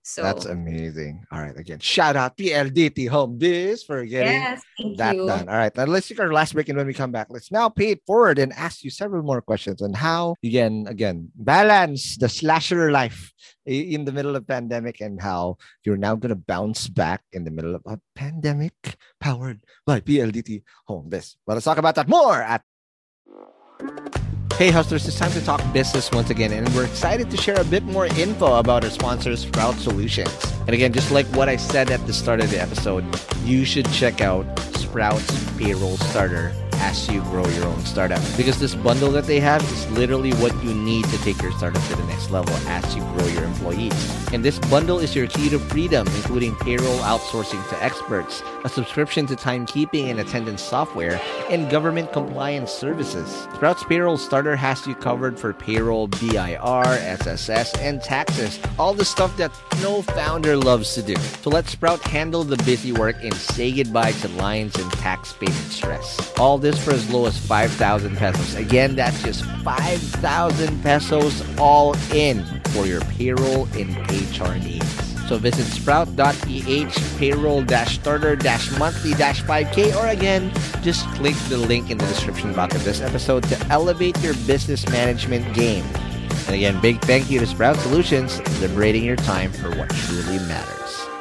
That's So amazing. All right. Again, shout out P L D T Home Biz for getting yes, thank that you. done. All right. Now let's take our last break. And when we come back, let's now pay it forward and ask you several more questions on how you can, again, balance the slasher life in the middle of pandemic and how you're now going to bounce back in the middle of a pandemic powered by P L D T Home Biz. Well, let's talk about that more at Hey Hustlers, it's time to talk business once again, and we're excited to share a bit more info about our sponsor, Sprout Solutions. And again, just like what I said at the start of the episode, you should check out Sprout's Payroll Starter as you grow your own startup, because this bundle that they have is literally what you need to take your startup to the next level as you grow your employees. And this bundle is your key to freedom, including payroll outsourcing to experts, a subscription to timekeeping and attendance software, and government compliance services. Sprout's Payroll Starter has you covered for payroll, B I R, S S S, and taxes, all the stuff that no founder loves to do. So let Sprout handle the busy work and say goodbye to lines and tax payment stress. All this for as low as five thousand pesos. Again, that's just five thousand pesos all in for your payroll and H R needs. So visit sprout.ph payroll-starter-monthly-five K, or again, just click the link in the description box of this episode to elevate your business management game. And again, big thank you to Sprout Solutions, liberating your time for what truly matters.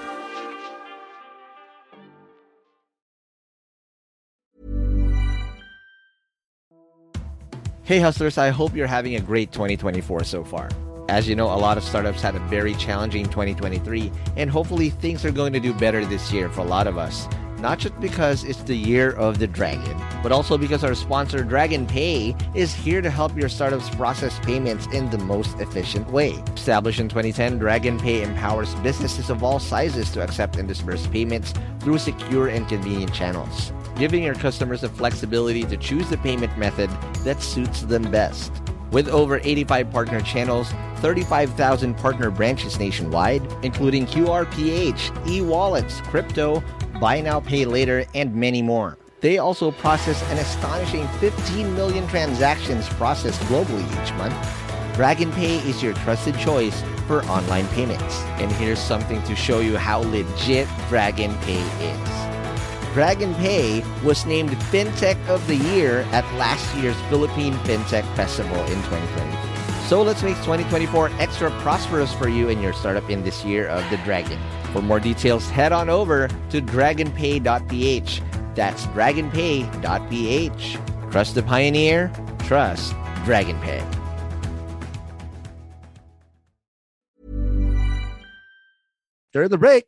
Hey Hustlers, I hope you're having a great twenty twenty-four so far. As you know, a lot of startups had a very challenging twenty twenty-three, and hopefully things are going to do better this year for a lot of us. Not just because it's the year of the dragon, but also because our sponsor Dragon Pay is here to help your startups process payments in the most efficient way. Established in twenty ten, Dragon Pay empowers businesses of all sizes to accept and disburse payments through secure and convenient channels, giving your customers the flexibility to choose the payment method that suits them best. With over eighty-five partner channels, thirty-five thousand partner branches nationwide, including Q R P H, e-wallets, crypto, buy now, pay later, and many more. They also process an astonishing fifteen million transactions processed globally each month. Dragon Pay is your trusted choice for online payments. And here's something to show you how legit Dragon Pay is. Dragon Pay was named FinTech of the Year at last year's Philippine FinTech Festival in twenty twenty. So let's make twenty twenty-four extra prosperous for you and your startup in this year of the dragon. For more details, head on over to dragonpay.ph. That's dragonpay.ph. Trust the pioneer. Trust Dragon Pay. During the break.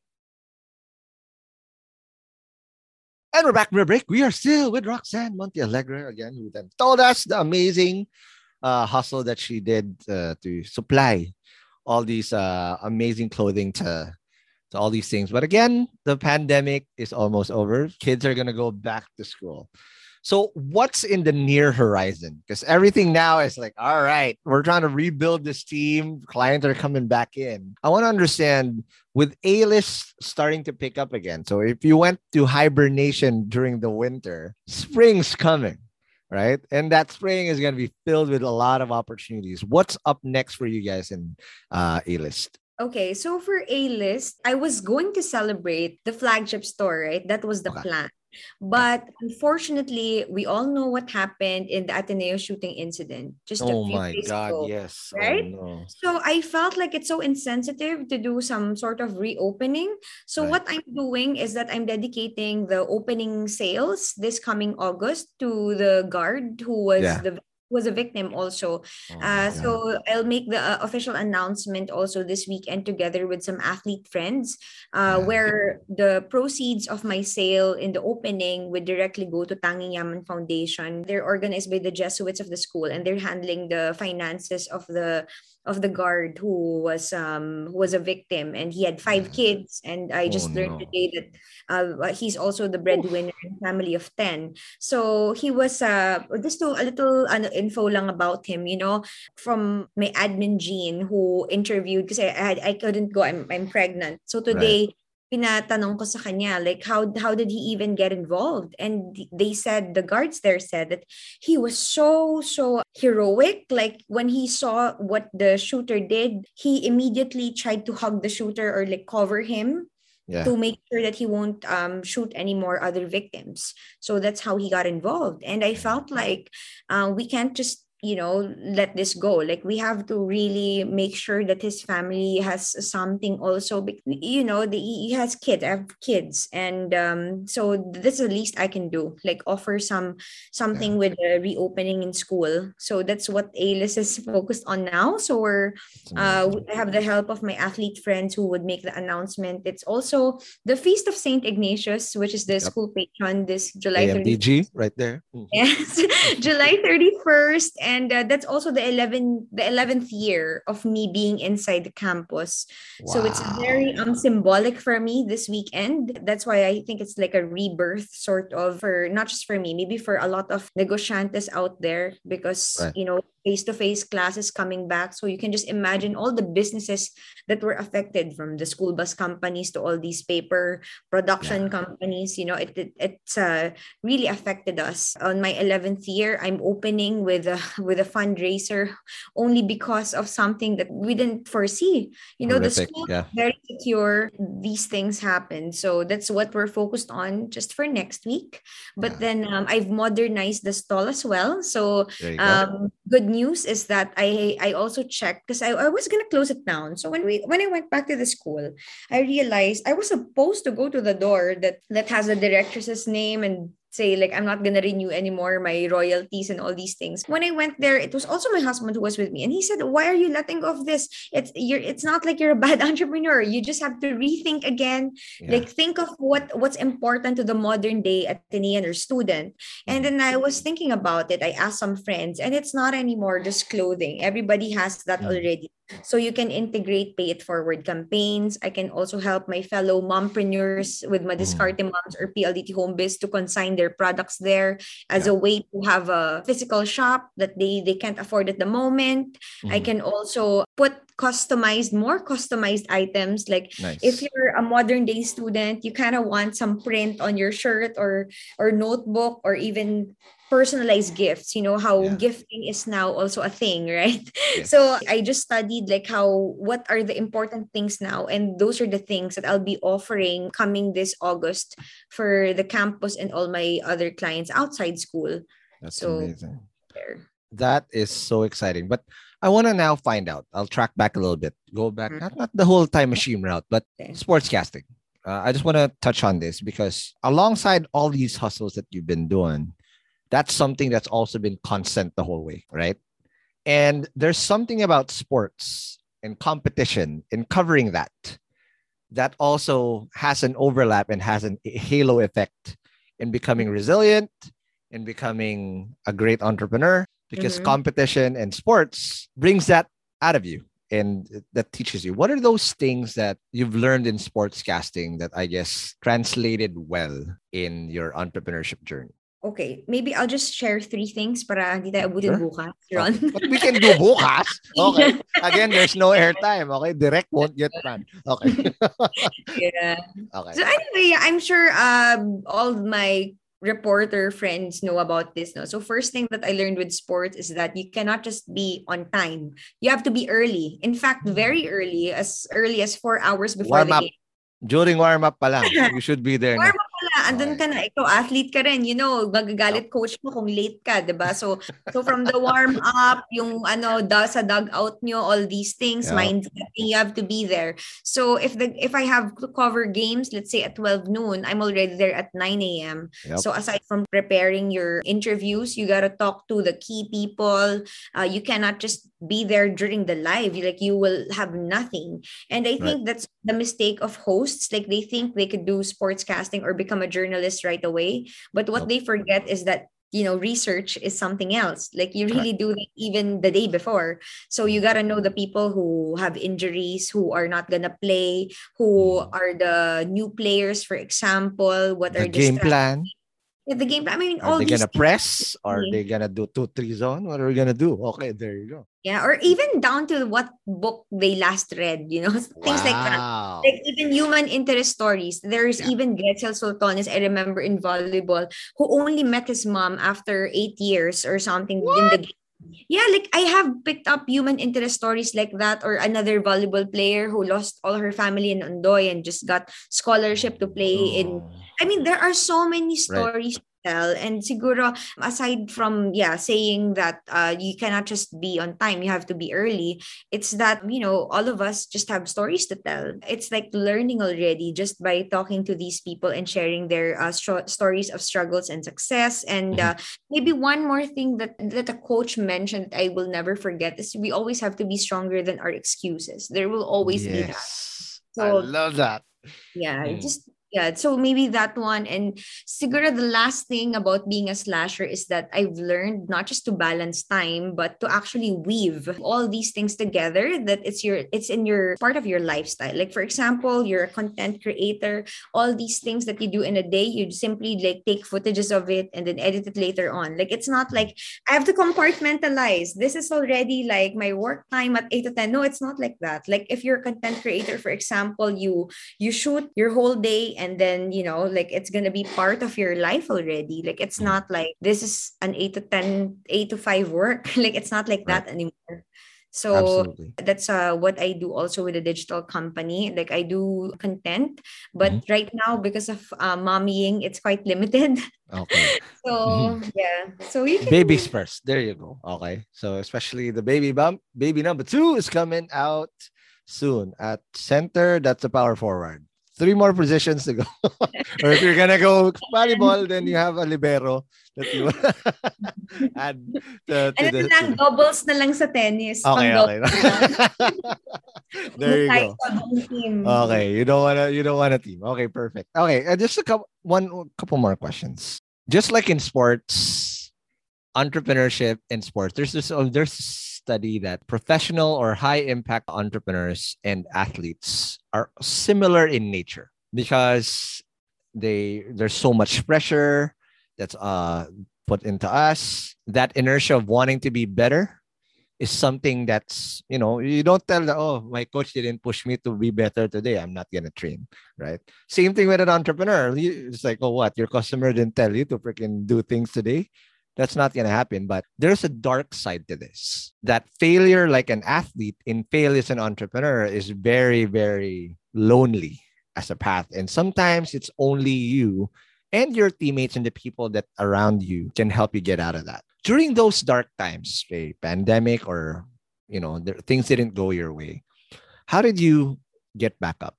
And we're back from the break. We are still with Roxanne Montealegre again, who then told us the amazing uh, hustle that she did uh, to supply all these uh, amazing clothing to, to all these things. But again, the pandemic is almost over. Kids are going to go back to school. So what's in the near horizon? Because everything now is like, all right, we're trying to rebuild this team. Clients are coming back in. I want to understand with A-list starting to pick up again. So if you went to hibernation during the winter, spring's coming, right? And that spring is going to be filled with a lot of opportunities. What's up next for you guys in uh, A-list? Okay, so for A-list, I was going to celebrate the flagship store, right? That was the Okay. plan. But unfortunately, we all know what happened in the Ateneo shooting incident just a Oh few my days God, ago. yes. Right? Oh no. So I felt like it's so insensitive to do some sort of reopening. So Right. what I'm doing is that I'm dedicating the opening sales this coming August to the guard who was Yeah. the was a victim also. Oh Uh, my God. so I'll make the uh, official announcement also this weekend together with some athlete friends, uh, Yeah. where the proceeds of my sale in the opening would directly go to Tanging Yaman Foundation. They're organized by the Jesuits of the school, and they're handling the finances of the of the guard who was um who was a victim, and he had five Yeah. kids. And I Oh just learned no. today that uh, he's also the breadwinner in a family of ten. So he was uh just to, a little ano, info lang about him, you know, from my admin Jean who interviewed because I, I I couldn't go. I'm I'm pregnant. So Right. today pinatanong ko sa kanya, like, how how did he even get involved? And they said, the guards there said that he was so, so heroic. Like, when he saw what the shooter did, he immediately tried to hug the shooter or like cover him Yeah. to make sure that he won't um, shoot any more other victims. So that's how he got involved. And I felt like uh, we can't just, you know, let this go. Like, we have to really make sure that his family has something also. You know, the, he has kids. I have kids, and um, so this is the least I can do. Like, offer some something Yeah. with the reopening in school. So that's what A-List is focused on now. So we're uh, I have the help of my athlete friends who would make the announcement. It's also the Feast of Saint Ignatius, which is the Yep. school patron, this July thirty. A M D G right there. Mhm. Yes, July thirty-first, and uh, that's also the eleventh the eleventh year of me being inside the campus. So it's very Wow. um symbolic for me this weekend. That's why I think it's like a rebirth, sort of, for not just for me, maybe for a lot of negociantes out there, because Right. you know, face-to-face classes coming back. So you can just imagine all the businesses that were affected, from the school bus companies to all these paper production companies. You know, it, it it's uh, really affected us. On my eleventh year, I'm opening with a with a fundraiser only because of something that we didn't foresee. You know, the Horrific. school Yeah. is very secure. These things happen. So that's what we're focused on just for next week. But Yeah. then um, I've modernized the stall as well. So There you go. um, good news is that I I also checked, because I, I was gonna close it down. So when we when I went back to the school, I realized I was supposed to go to the door that that has the directress's name and say, like, I'm not gonna renew anymore my royalties and all these things. When I went there, it was also my husband who was with me, and he said, "Why are you letting go of this? It's you're it's not like you're a bad entrepreneur. You just have to rethink again. Yeah. Like, think of what what's important to the modern day Atenean or student." And then I was thinking about it. I asked some friends, and it's not anymore just clothing. Everybody has that Mm. already. So you can integrate pay it forward campaigns. I can also help my fellow mompreneurs with Madiscarte Moms or P L D T Home Biz to consign their products there as Yeah. a way to have a physical shop that they, they can't afford at the moment. I Mhm. can also put customized, more customized items. Like, Nice. if you're a modern day student, you kind of want some print on your shirt or or notebook, or even personalized gifts. You know how Yeah. gifting is now also a thing, right? Yes. So I just studied like how what are the important things now, and those are the things that I'll be offering coming this August for the campus and all my other clients outside school. That's So amazing. there. That is so exciting. But I want to now find out. I'll track back a little bit. Go back, Mhm. not, not the whole time machine route, but Okay. sportscasting. Uh, I just want to touch on this because alongside all these hustles that you've been doing, that's something that's also been constant the whole way, right? And there's something about sports and competition and covering that that also has an overlap and has an a halo effect in becoming resilient, in becoming a great entrepreneur, because Mhm. competition and sports brings that out of you and that teaches you. What are those things that you've learned in sportscasting that I guess translated well in your entrepreneurship journey? Okay, maybe I'll just share three things para hindi tayo abutin Sure. bukas, Ron. Okay. But we can do bukas. Okay. Again, there's no airtime. Okay. Direct won't get planned. Okay. Yeah. Okay. So anyway, yeah, I'm sure um all my reporter friends know about this. No? So first thing that I learned with sports is that you cannot just be on time. You have to be early. In fact, very early, as early as four hours before Warm the up. game. During warm up pa lang, you should be there na. Warm up pala, andun Okay. ka na. Ikaw, athlete ka rin. You know, magagalit coach mo kung late ka, di ba? So, so from the warm up, yung ano, da, sa dugout nyo, all these things, Yep. mind setting, you have to be there. So if the if I have to cover games, let's say at twelve noon, I'm already there at nine a.m. Yep. So aside from preparing your interviews, you gotta talk to the key people. Uh, you cannot just be there during the live. Like, you will have nothing. And I think that's the mistake of hosts. Like, they think they could do sportscasting or become a journalist right away. But what Nope. they forget is that, you know, research is something else. Like, you really do that even the day before. So you got to know the people who have injuries, who are not going to play, who Mm. are the new players, for example, what The are the game stra- plan. Yeah, the game plan. I mean, Are all they these gonna things. press? Are they gonna do two three zone? What are we gonna do? Okay, there you go. Yeah, or even down to what book they last read, you know, things like that. Wow. Like even human interest stories. There's Yeah. even Gretzel Sultanes, I remember in volleyball, who only met his mom after eight years or something in the What? game. Yeah, like I have picked up human interest stories like that, or another volleyball player who lost all her family in Ondoy and just got scholarship to play in. Oh. I mean, there are so many Right. stories to tell, and siguro aside from yeah saying that uh, you cannot just be on time, you have to be early. It's that you know all of us just have stories to tell. It's like learning already just by talking to these people and sharing their uh, stro- stories of struggles and success. And Mhm. uh, maybe one more thing that that a coach mentioned I will never forget is we always have to be stronger than our excuses. There will always be that. Yes. I So love that. yeah, Mm. just yeah. So maybe that one. And siguro the last thing about being a slasher is that I've learned not just to balance time, but to actually weave all these things together. That it's your it's in your part of your lifestyle. Like for example, you're a content creator. All these things that you do in a day, you simply like take footages of it and then edit it later on. Like it's not like I have to compartmentalize. This is already like my work time at eight to ten. No, it's not like that. Like if you're a content creator, for example, you you shoot your whole day and then you know like it's gonna be part of your life already. Like it's Mm. not like this is an eight to ten, eight to five work. Like it's not like Right. that anymore. So Absolutely. that's uh, what I do also with a digital company. Like I do content, but Mhm. right now because of uh, mommying, it's quite limited. Okay. So yeah, so you can Babies first. There you go. Okay. So especially the baby bump, baby number two is coming out soon at center. That's a power forward. Three more positions to go. Or if you're gonna go volleyball, then you have a libero that you add to, to ano the. na To lang, the... doubles na lang sa tennis. Okay, Pang okay. doubles na lang. There you go. Team. Okay, you don't wanna you don't want a team. Okay, perfect. Okay, uh, just a couple one couple more questions. Just like in sports, entrepreneurship in sports, there's this oh, there's a study that professional or high impact entrepreneurs and athletes are similar in nature because they there's so much pressure that's uh put into us. That inertia of wanting to be better is something that's, you know, you don't tell that, oh, my coach didn't push me to be better today, I'm not gonna train, right? Same thing with an entrepreneur. You- It's like, oh, what? Your customer didn't tell you to freaking do things today? That's not gonna happen. But there's a dark side to this. That failure, like an athlete, in fail as an entrepreneur, is very, very lonely as a path. And sometimes it's only you and your teammates and the people that around you can help you get out of that. During those dark times, a pandemic or, you know, there, things didn't go your way. How did you get back up?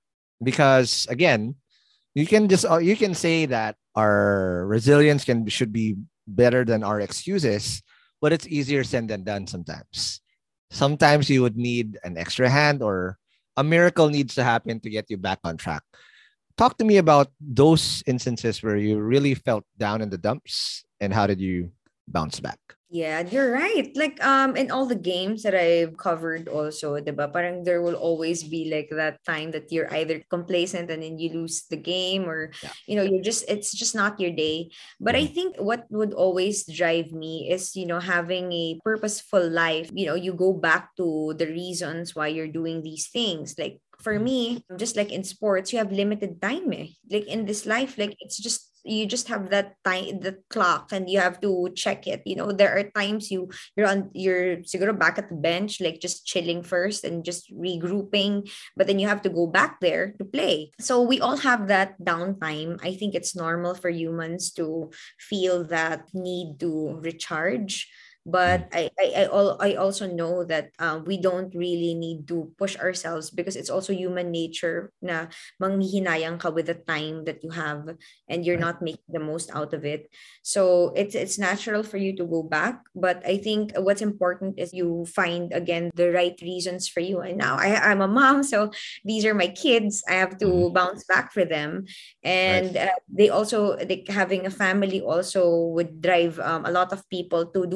Because again, you can just uh, you can say that our resilience can should be better than our excuses, but it's easier said than done sometimes. Sometimes you would need an extra hand or a miracle needs to happen to get you back on track. Talk to me about those instances where you really felt down in the dumps and how did you bounce back? Yeah, you're right. Like um in all the games that I've covered also, diba, parang there will always be like that time that you're either complacent and then you lose the game or Yeah. you know, you're just it's just not your day. But I Mhm. think what would always drive me is, you know, having a purposeful life. You know, you go back to the reasons why you're doing these things. Like for me, just like in sports, you have limited time. Eh. Like in this life, like it's just you just have that time the clock and you have to check it. You know, there are times you you're on you're siguro back at the bench, like just chilling first and just regrouping, but then you have to go back there to play. So we all have that downtime. I think it's normal for humans to feel that need to recharge. But I I I, al- I also know that uh, we don't really need to push ourselves because it's also human nature na manghihinayang ka with the time that you have and you're Right. not making the most out of it. So it's it's natural for you to go back, but I think what's important is you find again the right reasons for you. And now I I'm a mom, so these are my kids. I have to Mhm. bounce back for them, Right. and uh, they also like having a family also would drive um, a lot of people to do better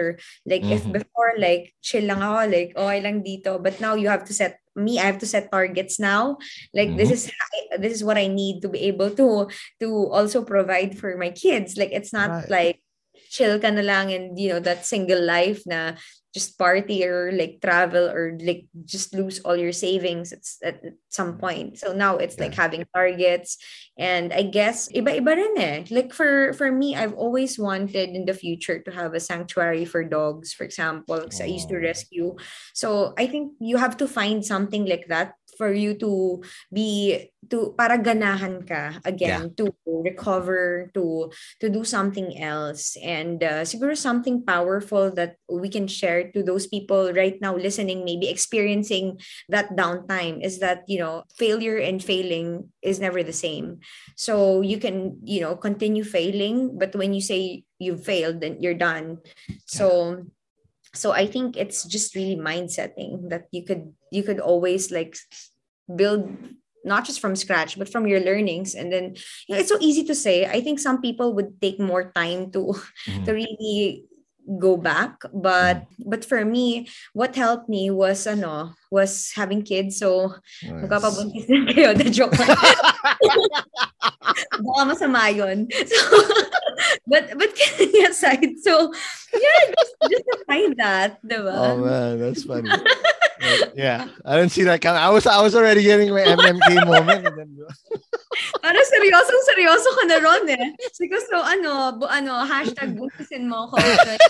better. Like if Mhm. before, like chill lang ako, like okay lang dito, but now you have to set me. I have to set targets now. Like this Mhm. is this is what I need to be able to to also provide for my kids. Like it's not Right. like chill ka na lang and you know that single life na just party or like travel or like just lose all your savings at, at some point. So now it's like Yeah. having targets, and I guess iba-iba rin eh. Like for for me, I've always wanted in the future to have a sanctuary for dogs, for example, because I used to Oh. rescue. So I think you have to find something like that for you to be to para ganahan ka Yeah. again to recover to to do something else, and uh, siguro something powerful that we can share to those people right now listening, maybe experiencing that downtime, is that you know failure and failing is never the same. So you can you know continue failing, but when you say you've failed, then you're done. So so I think it's just really mindsetting that you could you could always like build not just from scratch but from your learnings, and then you know, it's so easy to say. I think some people would take more time to Mhm. to really go back, but but for me what helped me was ano was having kids. So Nice. magpapabuntis din kayo, the joke lang. Baka masama yun. So, but but kidding aside, so yeah, just just apply that, diba? Oh man, that's funny. But, yeah, I didn't see that coming. I was I was already getting my M M K moment. And then... Parang seryosong seryoso ka na ron eh. Sige, so ano, bu- ano, hashtag buntisin mo ako.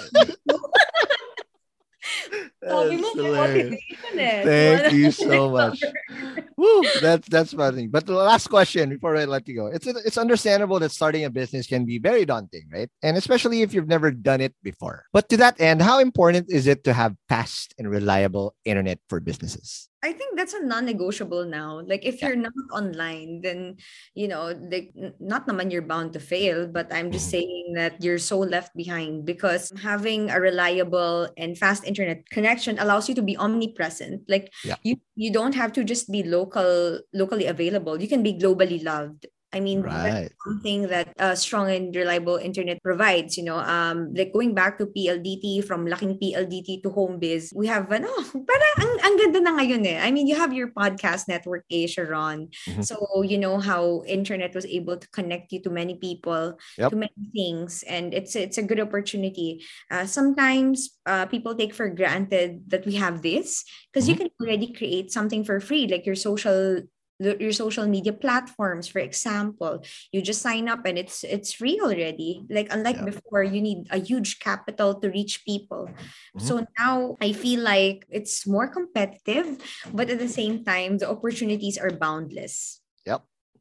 Sabi mo, That's may hilarious. motivation eh. Thank Diba? you so much. Woo, that's that's funny. But the last question before I let you go, it's it's understandable that starting a business can be very daunting, right? And especially if you've never done it before. But to that end, how important is it to have fast and reliable internet for businesses? I think that's a non-negotiable now. Like if Yeah. you're not online, then you know, like n- not naman you're bound to fail, but I'm just Mhm. saying that you're so left behind, because having a reliable and fast internet connection allows you to be omnipresent. Like Yeah. you you don't have to just be local locally available. You can be globally loved. I mean, Right. that's something that uh, strong and reliable internet provides, you know, um, like going back to P L D T, from laking P L D T to home biz, we have, ano, para ang, ang ganda na ngayon eh. I mean, you have your podcast network, Asia, Ron. Mhm. So, you know how internet was able to connect you to many people, Yep. to many things. And it's, it's a good opportunity. Uh, sometimes uh, people take for granted that we have this, because you Mhm. can already create something for free, like your social the- your social media platforms, for example. You just sign up and it's it's free already, like unlike Yeah. before you need a huge capital to reach people. Mhm. So now I feel like it's more competitive, but at the same time the opportunities are boundless. Yep.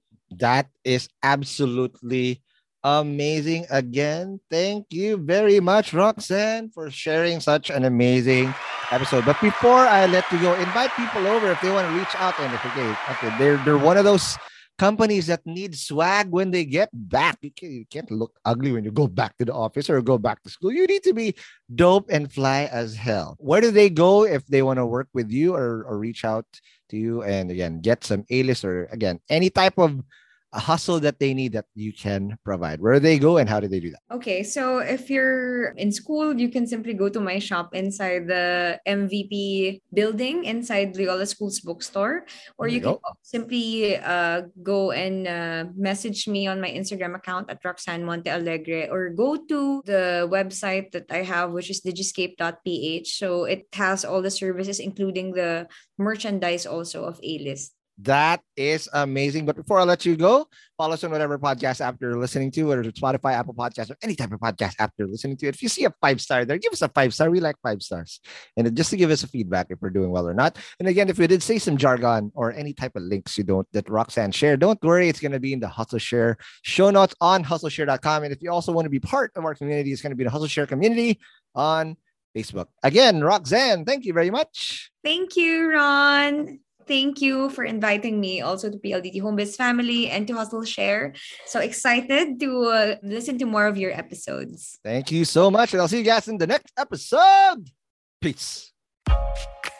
That is absolutely amazing. Again, thank you very much, Roxanne, for sharing such an amazing episode. But before I let you go, invite people over if they want to reach out. And if okay, okay, they're they're one of those companies that need swag when they get back. You can't, you can't look ugly when you go back to the office or go back to school. You need to be dope and fly as hell. Where do they go if they want to work with you or, or reach out to you and again get some A-list or again any type of a hustle that they need that you can provide? Where do they go and how do they do that? Okay, so if you're in school, you can simply go to my shop inside the M V P building inside Loyola Schools bookstore, or There you you can go. simply uh, go and uh, message me on my Instagram account at Roxanne Monte Alegre, or go to the website that I have, which is digiscape dot p h. So it has all the services, including the merchandise also of A-List. That is amazing. But before I let you go, follow us on whatever podcast app you're listening to, whether it's Spotify, Apple Podcasts, or any type of podcast app you're listening to. If you see a five star there, give us a five star. We like five stars. And just to give us a feedback if we're doing well or not. And again, if we did say some jargon or any type of links you don't that Roxanne shared, don't worry. It's going to be in the Hustle Share show notes on hustle share dot com. And if you also want to be part of our community, it's going to be the Hustle Share community on Facebook. Again, Roxanne, thank you very much. Thank you, Ron. Thank you for inviting me also to P L D T Homebiz family and to Hustle Share. So excited to uh, listen to more of your episodes. Thank you so much. And I'll see you guys in the next episode. Peace.